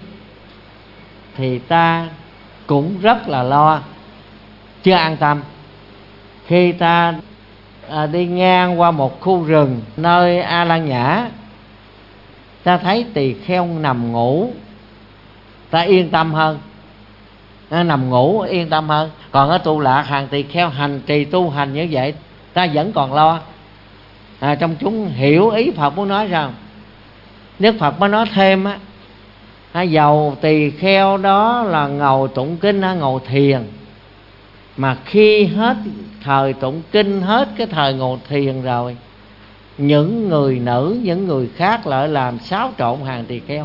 thì ta cũng rất là lo, chưa an tâm. Khi ta đi ngang qua một khu rừng nơi A La Nhã, ta thấy tỳ kheo nằm ngủ, ta yên tâm hơn. Nằm ngủ yên tâm hơn. Còn ở tụ lạc hàng tỳ kheo hành trì tu hành như vậy, ta vẫn còn lo. Trong chúng hiểu ý Phật muốn nói rằng, Đức Phật mới nói thêm á, dầu tỳ kheo đó là ngồi tụng kinh, ngồi thiền, mà khi hết thời tụng kinh, hết cái thời ngồi thiền rồi, những người nữ, những người khác lại làm xáo trộn hàng tỳ kheo.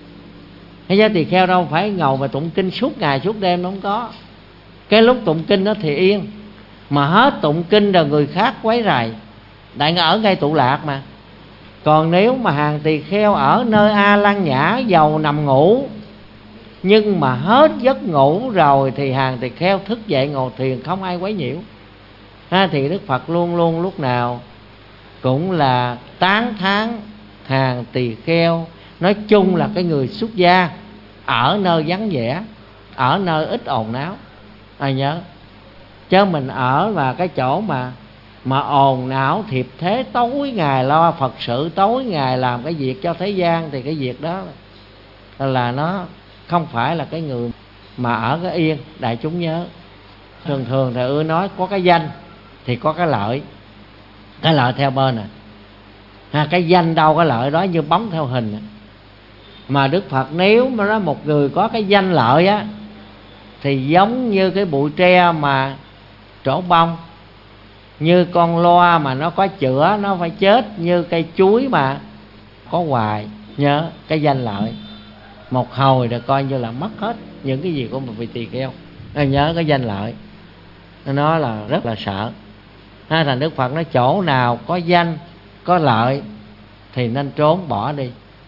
Thế giới tỳ kheo đâu phải ngồi mà tụng kinh suốt ngày suốt đêm, nó không có. Cái lúc tụng kinh đó thì yên, mà hết tụng kinh rồi người khác quấy rầy, tại ở ngay tụ lạc mà. Còn nếu mà hàng tỳ kheo ở nơi A La Nhã, dầu nằm ngủ, nhưng mà hết giấc ngủ rồi thì hàng tỳ kheo thức dậy ngồi thiền, không ai quấy nhiễu. Thì Đức Phật luôn luôn lúc nào cũng là tán thán hàng tỳ kheo, nói chung là cái người xuất gia ở nơi vắng vẻ, ở nơi ít ồn náo. Ai nhớ, chứ mình ở và cái chỗ mà ồn não thiệp thế, tối ngày lo Phật sự, tối ngày làm cái việc cho thế gian, thì cái việc đó là nó không phải là cái người mà ở cái yên. Đại chúng nhớ, thường thường thầy ưa nói có cái danh thì có cái lợi. Cái lợi theo bên cái danh đâu có lợi đó, như bóng theo hình. Mà Đức Phật nếu mà nói một người có cái danh lợi á, thì giống như cái bụi tre mà trổ bông, như con loa mà nó có chữa nó phải chết, như cây chuối mà có hoài. Nhớ cái danh lợi, một hồi rồi coi như là mất hết những cái gì của một vị tỳ kheo. Nhớ cái danh lợi, nó là rất là sợ. Thành Đức Phật nói chỗ nào có danh, có lợi thì nên trốn bỏ đi.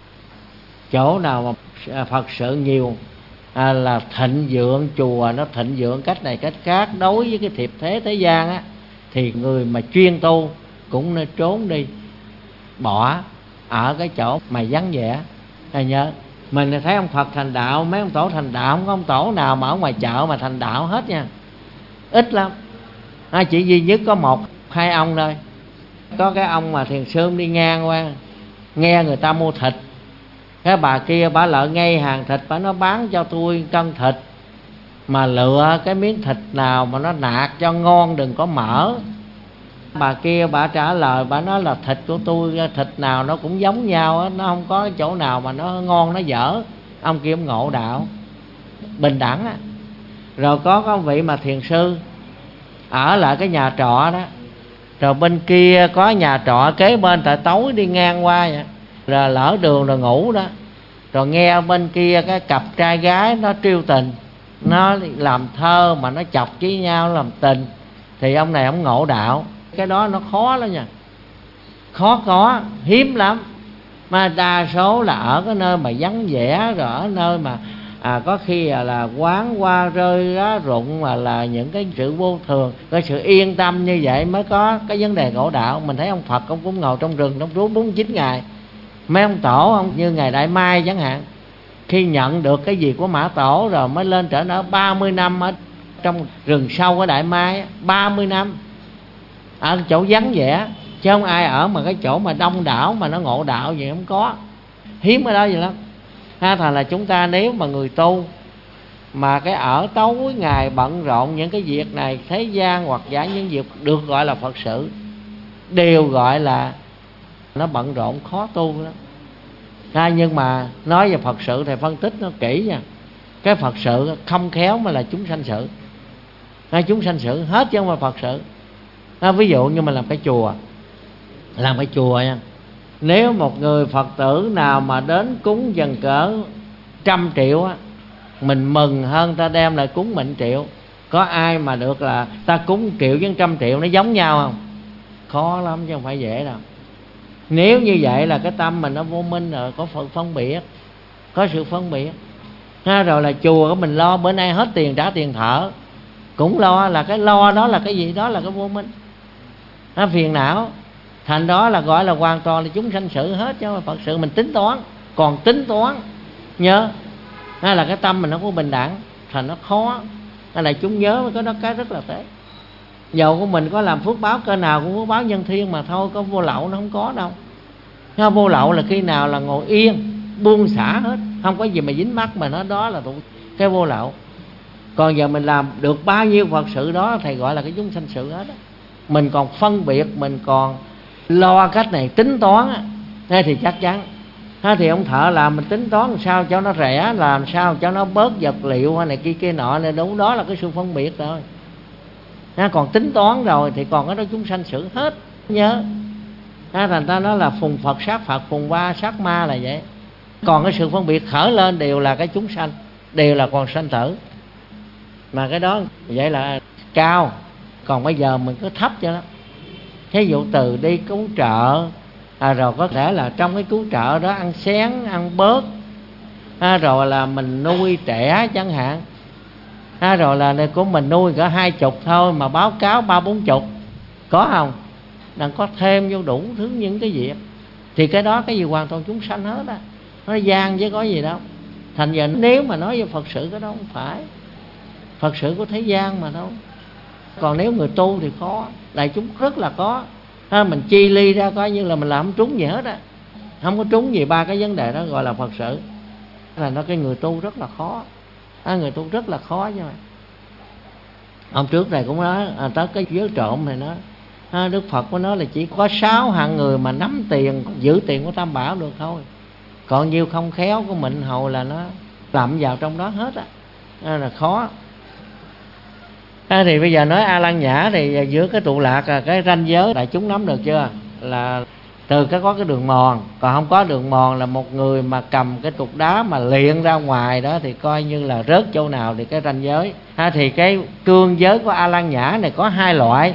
Chỗ nào mà Phật sự nhiều, là thịnh vượng, chùa nó thịnh vượng cách này cách khác, đối với cái thiệp thế thế gian á, thì người mà chuyên tu cũng nên trốn đi, bỏ ở cái chỗ mà vắng vẻ. Nhớ, mình thấy ông Phật thành đạo, mấy ông tổ thành đạo, không có ông tổ nào mà ở ngoài chợ mà thành đạo hết nha, ít lắm. Chỉ duy nhất có một hai ông thôi. Có cái ông mà Thiền Sương đi ngang qua, nghe người ta mua thịt, cái bà kia bà lợi ngay hàng thịt, bà nó bán cho tôi cân thịt, mà lựa cái miếng thịt nào mà nó nạc cho ngon, đừng có mỡ. Bà kia bà trả lời, bà nói là thịt của tôi, thịt nào nó cũng giống nhau á, nó không có chỗ nào mà nó ngon nó dở. Ông kia ông ngộ đạo bình đẳng á. Rồi có vị mà thiền sư ở lại cái nhà trọ đó, rồi bên kia có nhà trọ kế bên, tại tối đi ngang qua vậy, rồi lỡ đường rồi ngủ đó, rồi nghe bên kia cái cặp trai gái nó trêu tình, nó làm thơ mà nó chọc với nhau làm tình, thì ông này ông ngộ đạo. Cái đó nó khó lắm nha, khó có, hiếm lắm. Mà đa số là ở cái nơi mà vắng vẻ, rồi ở nơi mà có khi là quán hoa rơi lá rụng, mà là những cái sự vô thường, cái sự yên tâm như vậy mới có cái vấn đề ngộ đạo. Mình thấy ông Phật ông cũng ngồi trong rừng trong rú 49 ngày. Mấy ông tổ ông như ngày Đại Mai chẳng hạn, khi nhận được cái gì của Mã Tổ rồi mới lên trển ở 30 năm ở trong rừng sâu của Đại Mai, 30 năm ở chỗ vắng vẻ, chứ không ai ở mà cái chỗ mà đông đảo mà nó ngộ đạo gì không có, hiếm ở đó vậy lắm. Thành là chúng ta nếu mà người tu mà cái ở tối ngày bận rộn những cái việc này thế gian, hoặc giả những việc được gọi là Phật sự, đều gọi là nó bận rộn khó tu lắm. Nhưng mà nói về Phật sự thì phân tích nó kỹ nha. Cái Phật sự không khéo mà là chúng sanh sự, chúng sanh sự hết chứ không phải Phật sự. Ví dụ như mình làm cái chùa nha, nếu một người Phật tử nào mà đến cúng dần cỡ 100 triệu á, mình mừng hơn ta đem lại cúng 1 triệu. Có ai mà được là ta cúng 1 triệu với 100 triệu nó giống nhau không? Khó lắm chứ không phải dễ đâu. Nếu như vậy là cái tâm mình nó vô minh rồi, có phân biệt, có sự phân biệt. Rồi là chùa của mình lo, bữa nay hết tiền trả tiền thợ, cũng lo, là cái lo đó là cái gì? Đó là cái vô minh, phiền não. Thành đó là gọi là hoàn toàn là chúng sanh sự hết, chứ không phải Phật sự. Mình tính toán, còn tính toán nhớ là cái tâm mình nó có bình đẳng, thành nó khó. Là chúng nhớ cái đó cái rất là tế. Dầu của mình có làm phước báo cơ nào cũng phước báo nhân thiên mà thôi, có vô lậu nó không có đâu. Vô lậu là khi nào là ngồi yên buông xả hết, không có gì mà dính mắc, mà nó đó là cái vô lậu. Còn giờ mình làm được bao nhiêu Phật sự đó thầy gọi là cái chúng sanh sự hết đó. Mình còn phân biệt, mình còn lo cách này tính toán á, thì chắc chắn. Thì ông thợ làm mình tính toán làm sao cho nó rẻ, làm sao cho nó bớt vật liệu hay này kia nọ, nên đúng đó là cái sự phân biệt rồi. Còn tính toán rồi thì còn cái đó chúng sanh sự hết, nhớ. Thành ra nó là phùng Phật sát Phật, phùng ba sát ma là vậy. Còn cái sự phân biệt khởi lên đều là cái chúng sanh, đều là còn sanh tử. Mà cái đó vậy là cao. Còn bây giờ mình cứ thấp cho nó. Thí dụ từ đi cứu trợ, rồi có thể là trong cái cứu trợ đó ăn xén, ăn bớt, rồi là mình nuôi trẻ chẳng hạn, rồi là của mình nuôi cỡ 20 thôi mà báo cáo 30-40, có không? Đừng có thêm vô đủ thứ những cái việc. Thì cái đó cái gì hoàn toàn chúng sanh hết á, nó gian chứ có gì đâu. Thành giờ nếu mà nói về Phật sự, cái đó không phải Phật sự của thế gian mà đâu. Còn nếu người tu thì khó, đại chúng rất là có. Mình chi ly ra coi như là mình làm không trúng gì hết á, không có trúng gì ba cái vấn đề đó gọi là Phật sự. Là nó cái người tu rất là khó, người tu rất là khó chứ mà. Ông trước này cũng nói tới cái giới trộm này, nó Đức Phật của nó là chỉ có 6 hạng người mà nắm tiền, giữ tiền của Tam Bảo được thôi. Còn nhiều không khéo của mình hầu là nó lậm vào trong đó hết á, là khó. Thì bây giờ nói A Lăng Nhã thì giữa cái trụ lạc cái ranh giới đại chúng nắm được chưa? Là từ có cái đường mòn, còn không có đường mòn là một người mà cầm cái cục đá mà liệng ra ngoài đó thì coi như là rớt chỗ nào thì cái ranh giới. Thì cái cương giới của A Lăng Nhã này có 2 loại.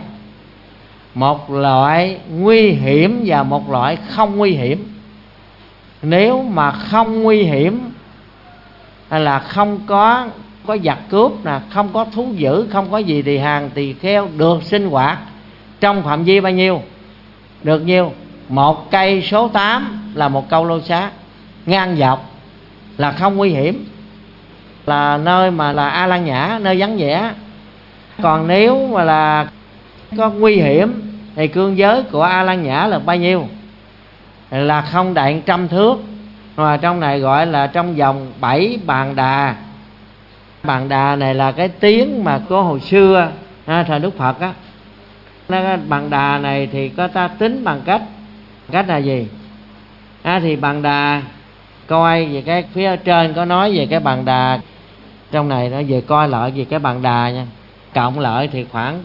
Một loại nguy hiểm và một loại không nguy hiểm. Nếu mà không nguy hiểm là không có giặc cướp nè, không có thú dữ, không có gì thì hàng tỳ kheo được sinh hoạt trong phạm vi bao nhiêu? Được nhiêu? 1 cây số 8 là 1 câu lô xá ngang dọc là không nguy hiểm, là nơi mà là A Lăng Nhã, nơi vắng vẻ. Còn nếu mà là có nguy hiểm thì cương giới của A Lăng Nhã là bao nhiêu? Là không đại 100 thước, mà trong này gọi là trong vòng 7 bàn đà. Bàn đà này là cái tiếng mà có hồi xưa thời Đức Phật á, Cái Bằng Đà này thì có ta tính bằng cách là gì? Thì Bằng Đà coi về cái phía ở trên có nói về cái Bằng Đà, trong này nó về coi lợi về cái Bằng Đà nha. Cộng lợi thì khoảng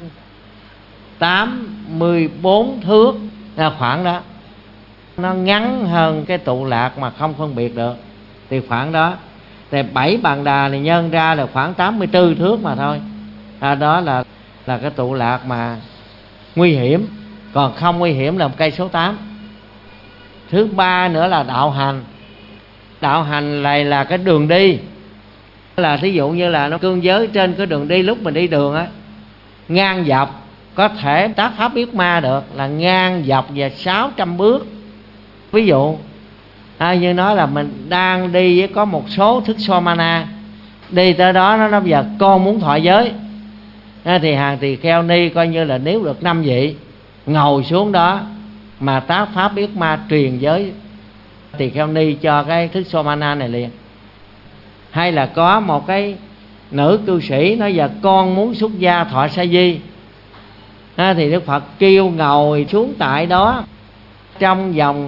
84 thước, là khoảng đó. Nó ngắn hơn cái tụ lạc mà không phân biệt được thì khoảng đó. Thì 7 Bằng Đà thì nhân ra là khoảng 84 thước mà thôi. Đó là cái tụ lạc mà nguy hiểm. Còn không nguy hiểm là cây số 8. Thứ ba nữa là đạo hành. Đạo hành này là cái đường đi, là thí dụ như là nó cương giới trên cái đường đi, lúc mình đi đường á, ngang dọc có thể tác pháp yết ma được, là ngang dọc và 600 bước. Ví dụ như nói là mình đang đi với có một số thức Somana, đi tới đó nó nói bây giờ con muốn thọ giới, thì hàng tỳ kheo ni coi như là nếu được 5 vị ngồi xuống đó mà tác pháp yết ma truyền giới tỳ kheo ni cho cái thức Somana này liền. Hay là có một cái nữ cư sĩ nói giờ con muốn xuất gia thọ sa di, thì Đức Phật kêu ngồi xuống tại đó trong vòng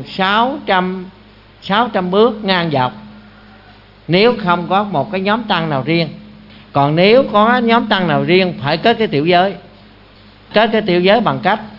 600 bước ngang dọc, nếu không có một cái nhóm tăng nào riêng. Còn nếu có nhóm tăng nào riêng phải kết cái tiểu giới. Kết cái tiểu giới bằng cách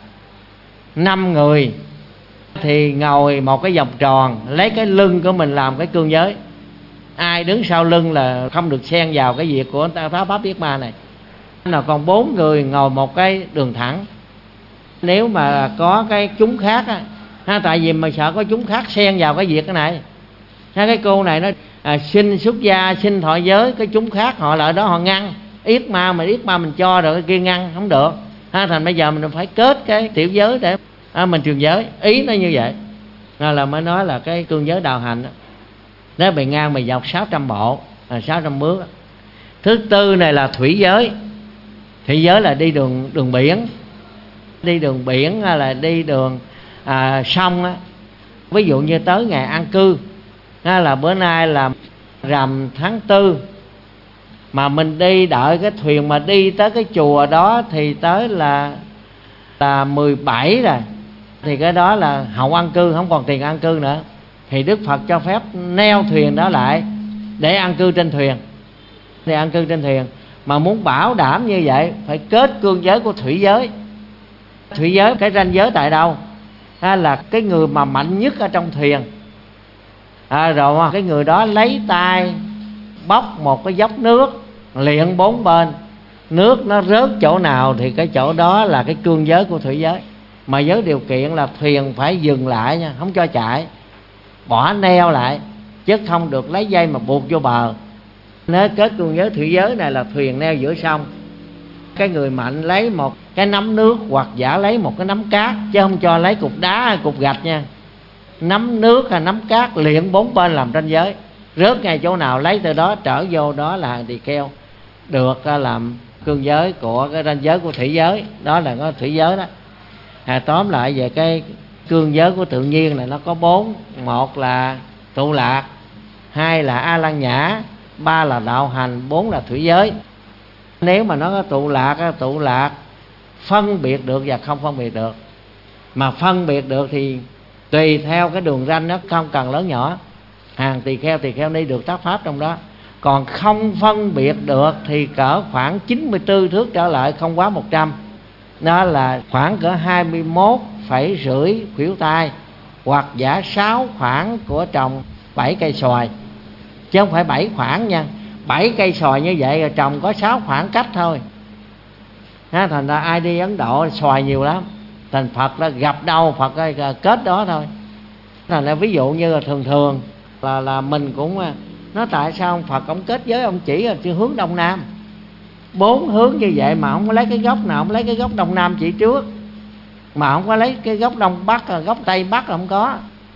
5 người thì ngồi một cái vòng tròn, lấy cái lưng của mình làm cái cương giới. Ai đứng sau lưng là không được xen vào cái việc của pháp yết ma này. Nào còn 4 người ngồi một cái đường thẳng. Nếu mà có cái chúng khác á, tại vì mà sợ có chúng khác xen vào cái việc cái này. Cái cô này nó xin xuất gia, xin thọ giới, cái chúng khác họ lại đó họ ngăn yết ma, mà yết ma mình cho rồi cái kia ngăn không được. Thành bây giờ mình phải kết cái tiểu giới để mình truyền giới. Ý nó như vậy là mới nói là cái cương giới đạo hành đó. Nó bề ngang bề dọc 600 bộ, 600 bước. Thứ tư này là thủy giới. Thủy giới là đi đường biển. Đi đường biển hay là đi đường sông á. Ví dụ như tới ngày an cư, là bữa nay là rằm tháng 4, mà mình đi đợi cái thuyền mà đi tới cái chùa đó thì tới là 17 rồi, thì cái đó là hậu an cư, không còn tiền an cư nữa. Thì Đức Phật cho phép neo thuyền đó lại để an cư trên thuyền. Thì an cư trên thuyền mà muốn bảo đảm như vậy phải kết cương giới của thủy giới. Thủy giới cái ranh giới tại đâu? Là cái người mà mạnh nhất ở trong thuyền. Rồi cái người đó lấy tay bóc một cái dốc nước, liệng 4 bên, nước nó rớt chỗ nào thì cái chỗ đó là cái cương giới của thủy giới. Mà với điều kiện là thuyền phải dừng lại nha, không cho chạy, bỏ neo lại, chứ không được lấy dây mà buộc vô bờ. Nếu kết cương giới thủy giới này là thuyền neo giữa sông, cái người mạnh lấy một cái nắm nước hoặc giả lấy một cái nắm cát, chứ không cho lấy cục đá hay cục gạch nha. Nắm nước hay nắm cát liệng 4 bên làm ranh giới, rớt ngay chỗ nào lấy từ đó trở vô đó là hàng tỳ kheo được làm cương giới của cái ranh giới của thủy giới. Đó là có thủy giới đó. Tóm lại về cái cương giới của tự nhiên này nó có 4. Một là tụ lạc, 2 là a lăng nhã, 3 là đạo hành, 4 là thủy giới. Nếu mà nó có tụ lạc phân biệt được và không phân biệt được. Mà phân biệt được thì tùy theo cái đường ranh, nó không cần lớn nhỏ, hàng tỳ kheo ni được tác pháp trong đó. Còn không phân biệt được thì cỡ khoảng 94 thước trở lại, không quá 100. Đó là khoảng cỡ 21,5 khuỷu tay, hoặc giả 6 khoảng của trồng 7 cây xoài, chứ không phải 7 khoảng nha. 7 cây xoài như vậy rồi trồng có 6 khoảng cách thôi. Thành ra ai đi Ấn Độ xoài nhiều lắm, thành Phật là gặp đâu Phật kết đó thôi. Thành ra ví dụ như là thường là mình cũng nói tại sao ông Phật ông kết giới ông chỉ là hướng Đông Nam, 4 hướng như vậy mà không có lấy cái góc nào, không lấy cái góc Đông Nam chỉ trước, mà không có lấy cái góc Đông Bắc, góc Tây Bắc không có.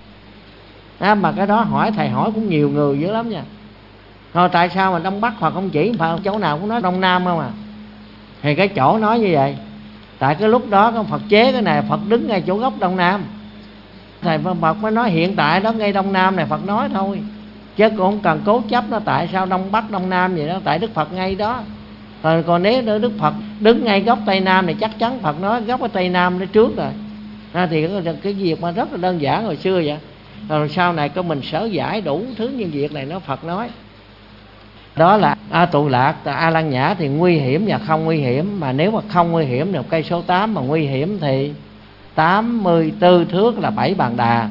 Mà cái đó hỏi thầy hỏi cũng nhiều người dữ lắm nha. Thôi tại sao mà Đông Bắc Phật không chỉ, Phật chỗ nào cũng nói Đông Nam không à? Thì cái chỗ nói như vậy tại cái lúc đó con Phật chế cái này, Phật đứng ngay chỗ góc Đông Nam, thầy Phật mới nói hiện tại đó ngay Đông Nam này Phật nói thôi, chứ cũng không cần cố chấp nó tại sao Đông Bắc Đông Nam vậy đó, tại Đức Phật ngay đó. Còn nếu Đức Phật đứng ngay góc Tây Nam thì chắc chắn Phật nói góc ở Tây Nam nó trước rồi. Thì cái việc mà rất là đơn giản hồi xưa vậy. Rồi sau này có mình sở giải đủ thứ những việc này nó Phật nói. Đó là tụ lạc. A Lăng Nhã thì nguy hiểm và không nguy hiểm. Mà nếu mà không nguy hiểm thì cây số 8, mà nguy hiểm thì 84 thước là 7 bàn đà.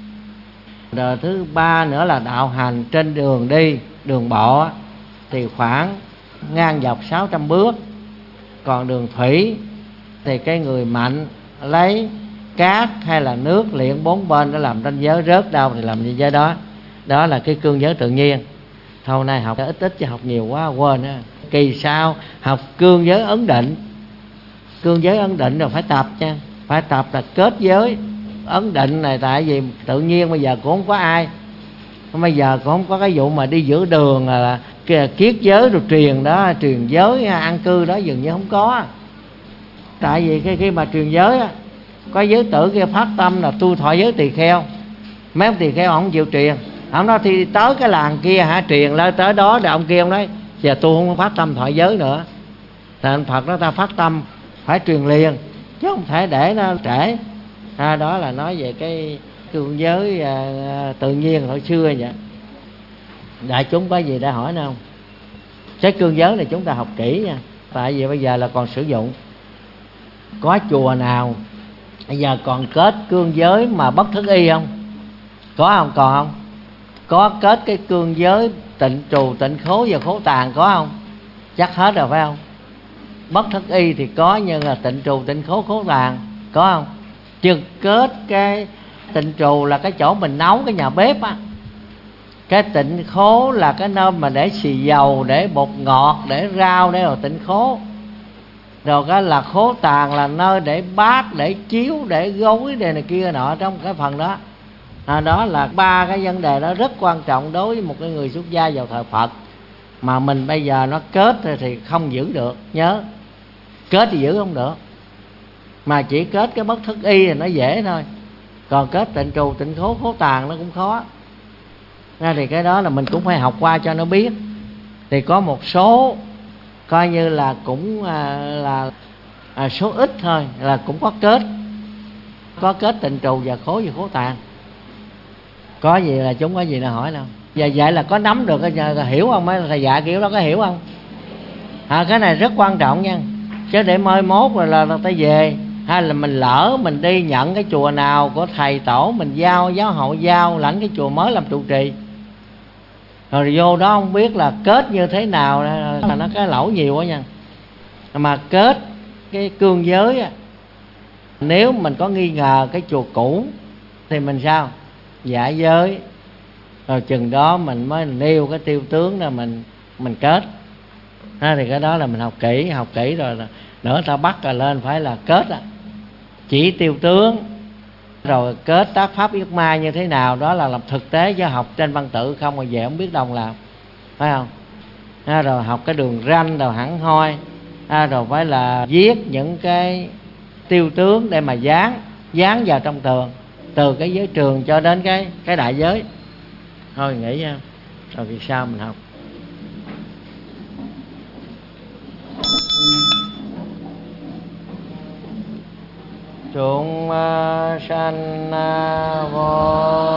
Rồi thứ ba nữa là đạo hành trên đường đi, đường bộ thì khoảng ngang dọc 600 bước. Còn đường thủy thì cái người mạnh lấy cát hay là nước liệng bốn bên để làm ranh giới, rớt đâu thì làm ranh giới đó. Đó là cái cương giới tự nhiên. Hôm nay học ít chứ học nhiều quá quên á. Kỳ sau học cương giới ấn định. Cương giới ấn định rồi phải tập nha. Phải tập là kết giới ấn định này. Tại vì tự nhiên bây giờ cũng không có ai, bây giờ cũng không có cái vụ mà đi giữa đường là kiết giới rồi truyền đó, truyền giới an cư đó dường như không có. Tại vì khi mà truyền giới á, có giới tử kia phát tâm là tu thọ giới tỳ kheo. Mấy ông tỳ kheo không chịu truyền. Ông nói thì tới cái làng kia truyền lên tới đó, rồi ông kia ông nói giờ tu không phát tâm thọ giới nữa. Nên Phật nó ta phát tâm phải truyền liền, chứ không thể để nó trễ. Đó là nói về cái cương giới tự nhiên hồi xưa vậy. Đại chúng có gì để hỏi nữa không? Cái cương giới này chúng ta học kỹ nha. Tại vì bây giờ là còn sử dụng. Có chùa nào bây giờ còn kết cương giới mà bất thức y không? Có không? Còn không? Có kết cái cương giới tịnh trù, tịnh khố và khố tàn có không? Chắc hết rồi phải không? Bất thức y thì có, nhưng là tịnh trù, tịnh khố, khố tàn có không? Chứ kết cái tịnh trù là cái chỗ mình nấu, cái nhà bếp á. Cái tịnh khố là cái nơi mà để xì dầu, để bột ngọt, để rau, để rồi tịnh khố. Rồi cái là khố tàn là nơi để bát, để chiếu, để gối, để này kia nọ trong cái phần đó. Đó là ba cái vấn đề đó rất quan trọng đối với một cái người xuất gia vào thờ Phật. Mà mình bây giờ nó kết thì không giữ được. Nhớ, kết thì giữ không được. Mà chỉ kết cái bất thức y thì nó dễ thôi. Còn kết tịnh trù, tịnh khố, khố tàn nó cũng khó. Thì cái đó là mình cũng phải học qua cho nó biết. Thì có một số coi như là cũng là số ít thôi, là cũng có kết. Có kết tịnh trù và khố và khố tàn. Có gì là chúng có gì là hỏi nào. Giờ vậy là có nắm được, hiểu không? Mấy thầy dạy kiểu đó có hiểu không? Cái này rất quan trọng nha. Chứ để mai mốt rồi là ta về, hay là mình lỡ mình đi nhận cái chùa nào của thầy tổ mình giao, giáo hội giao lãnh cái chùa mới làm trụ trì, rồi vô đó không biết là kết như thế nào, là nó cái lỗi nhiều quá nha. Mà kết cái cương giới á, nếu mình có nghi ngờ cái chùa cũ thì mình sao? Giải giới, rồi chừng đó mình mới nêu cái tiêu tướng ra mình kết. Thì cái đó là mình học kỹ rồi nữa ta bắt rồi lên phải là kết á, chỉ tiêu tướng, rồi kết tác pháp yết mai như thế nào, đó là làm thực tế, chứ học trên văn tự không rồi về không biết đồng làm, phải không? Rồi học cái đường ranh rồi hẳn hoi, rồi phải là viết những cái tiêu tướng để mà dán vào trong tường, từ cái giới trường cho đến cái đại giới. Thôi nghĩ nha, rồi vì sao mình học. Chúng sanh vô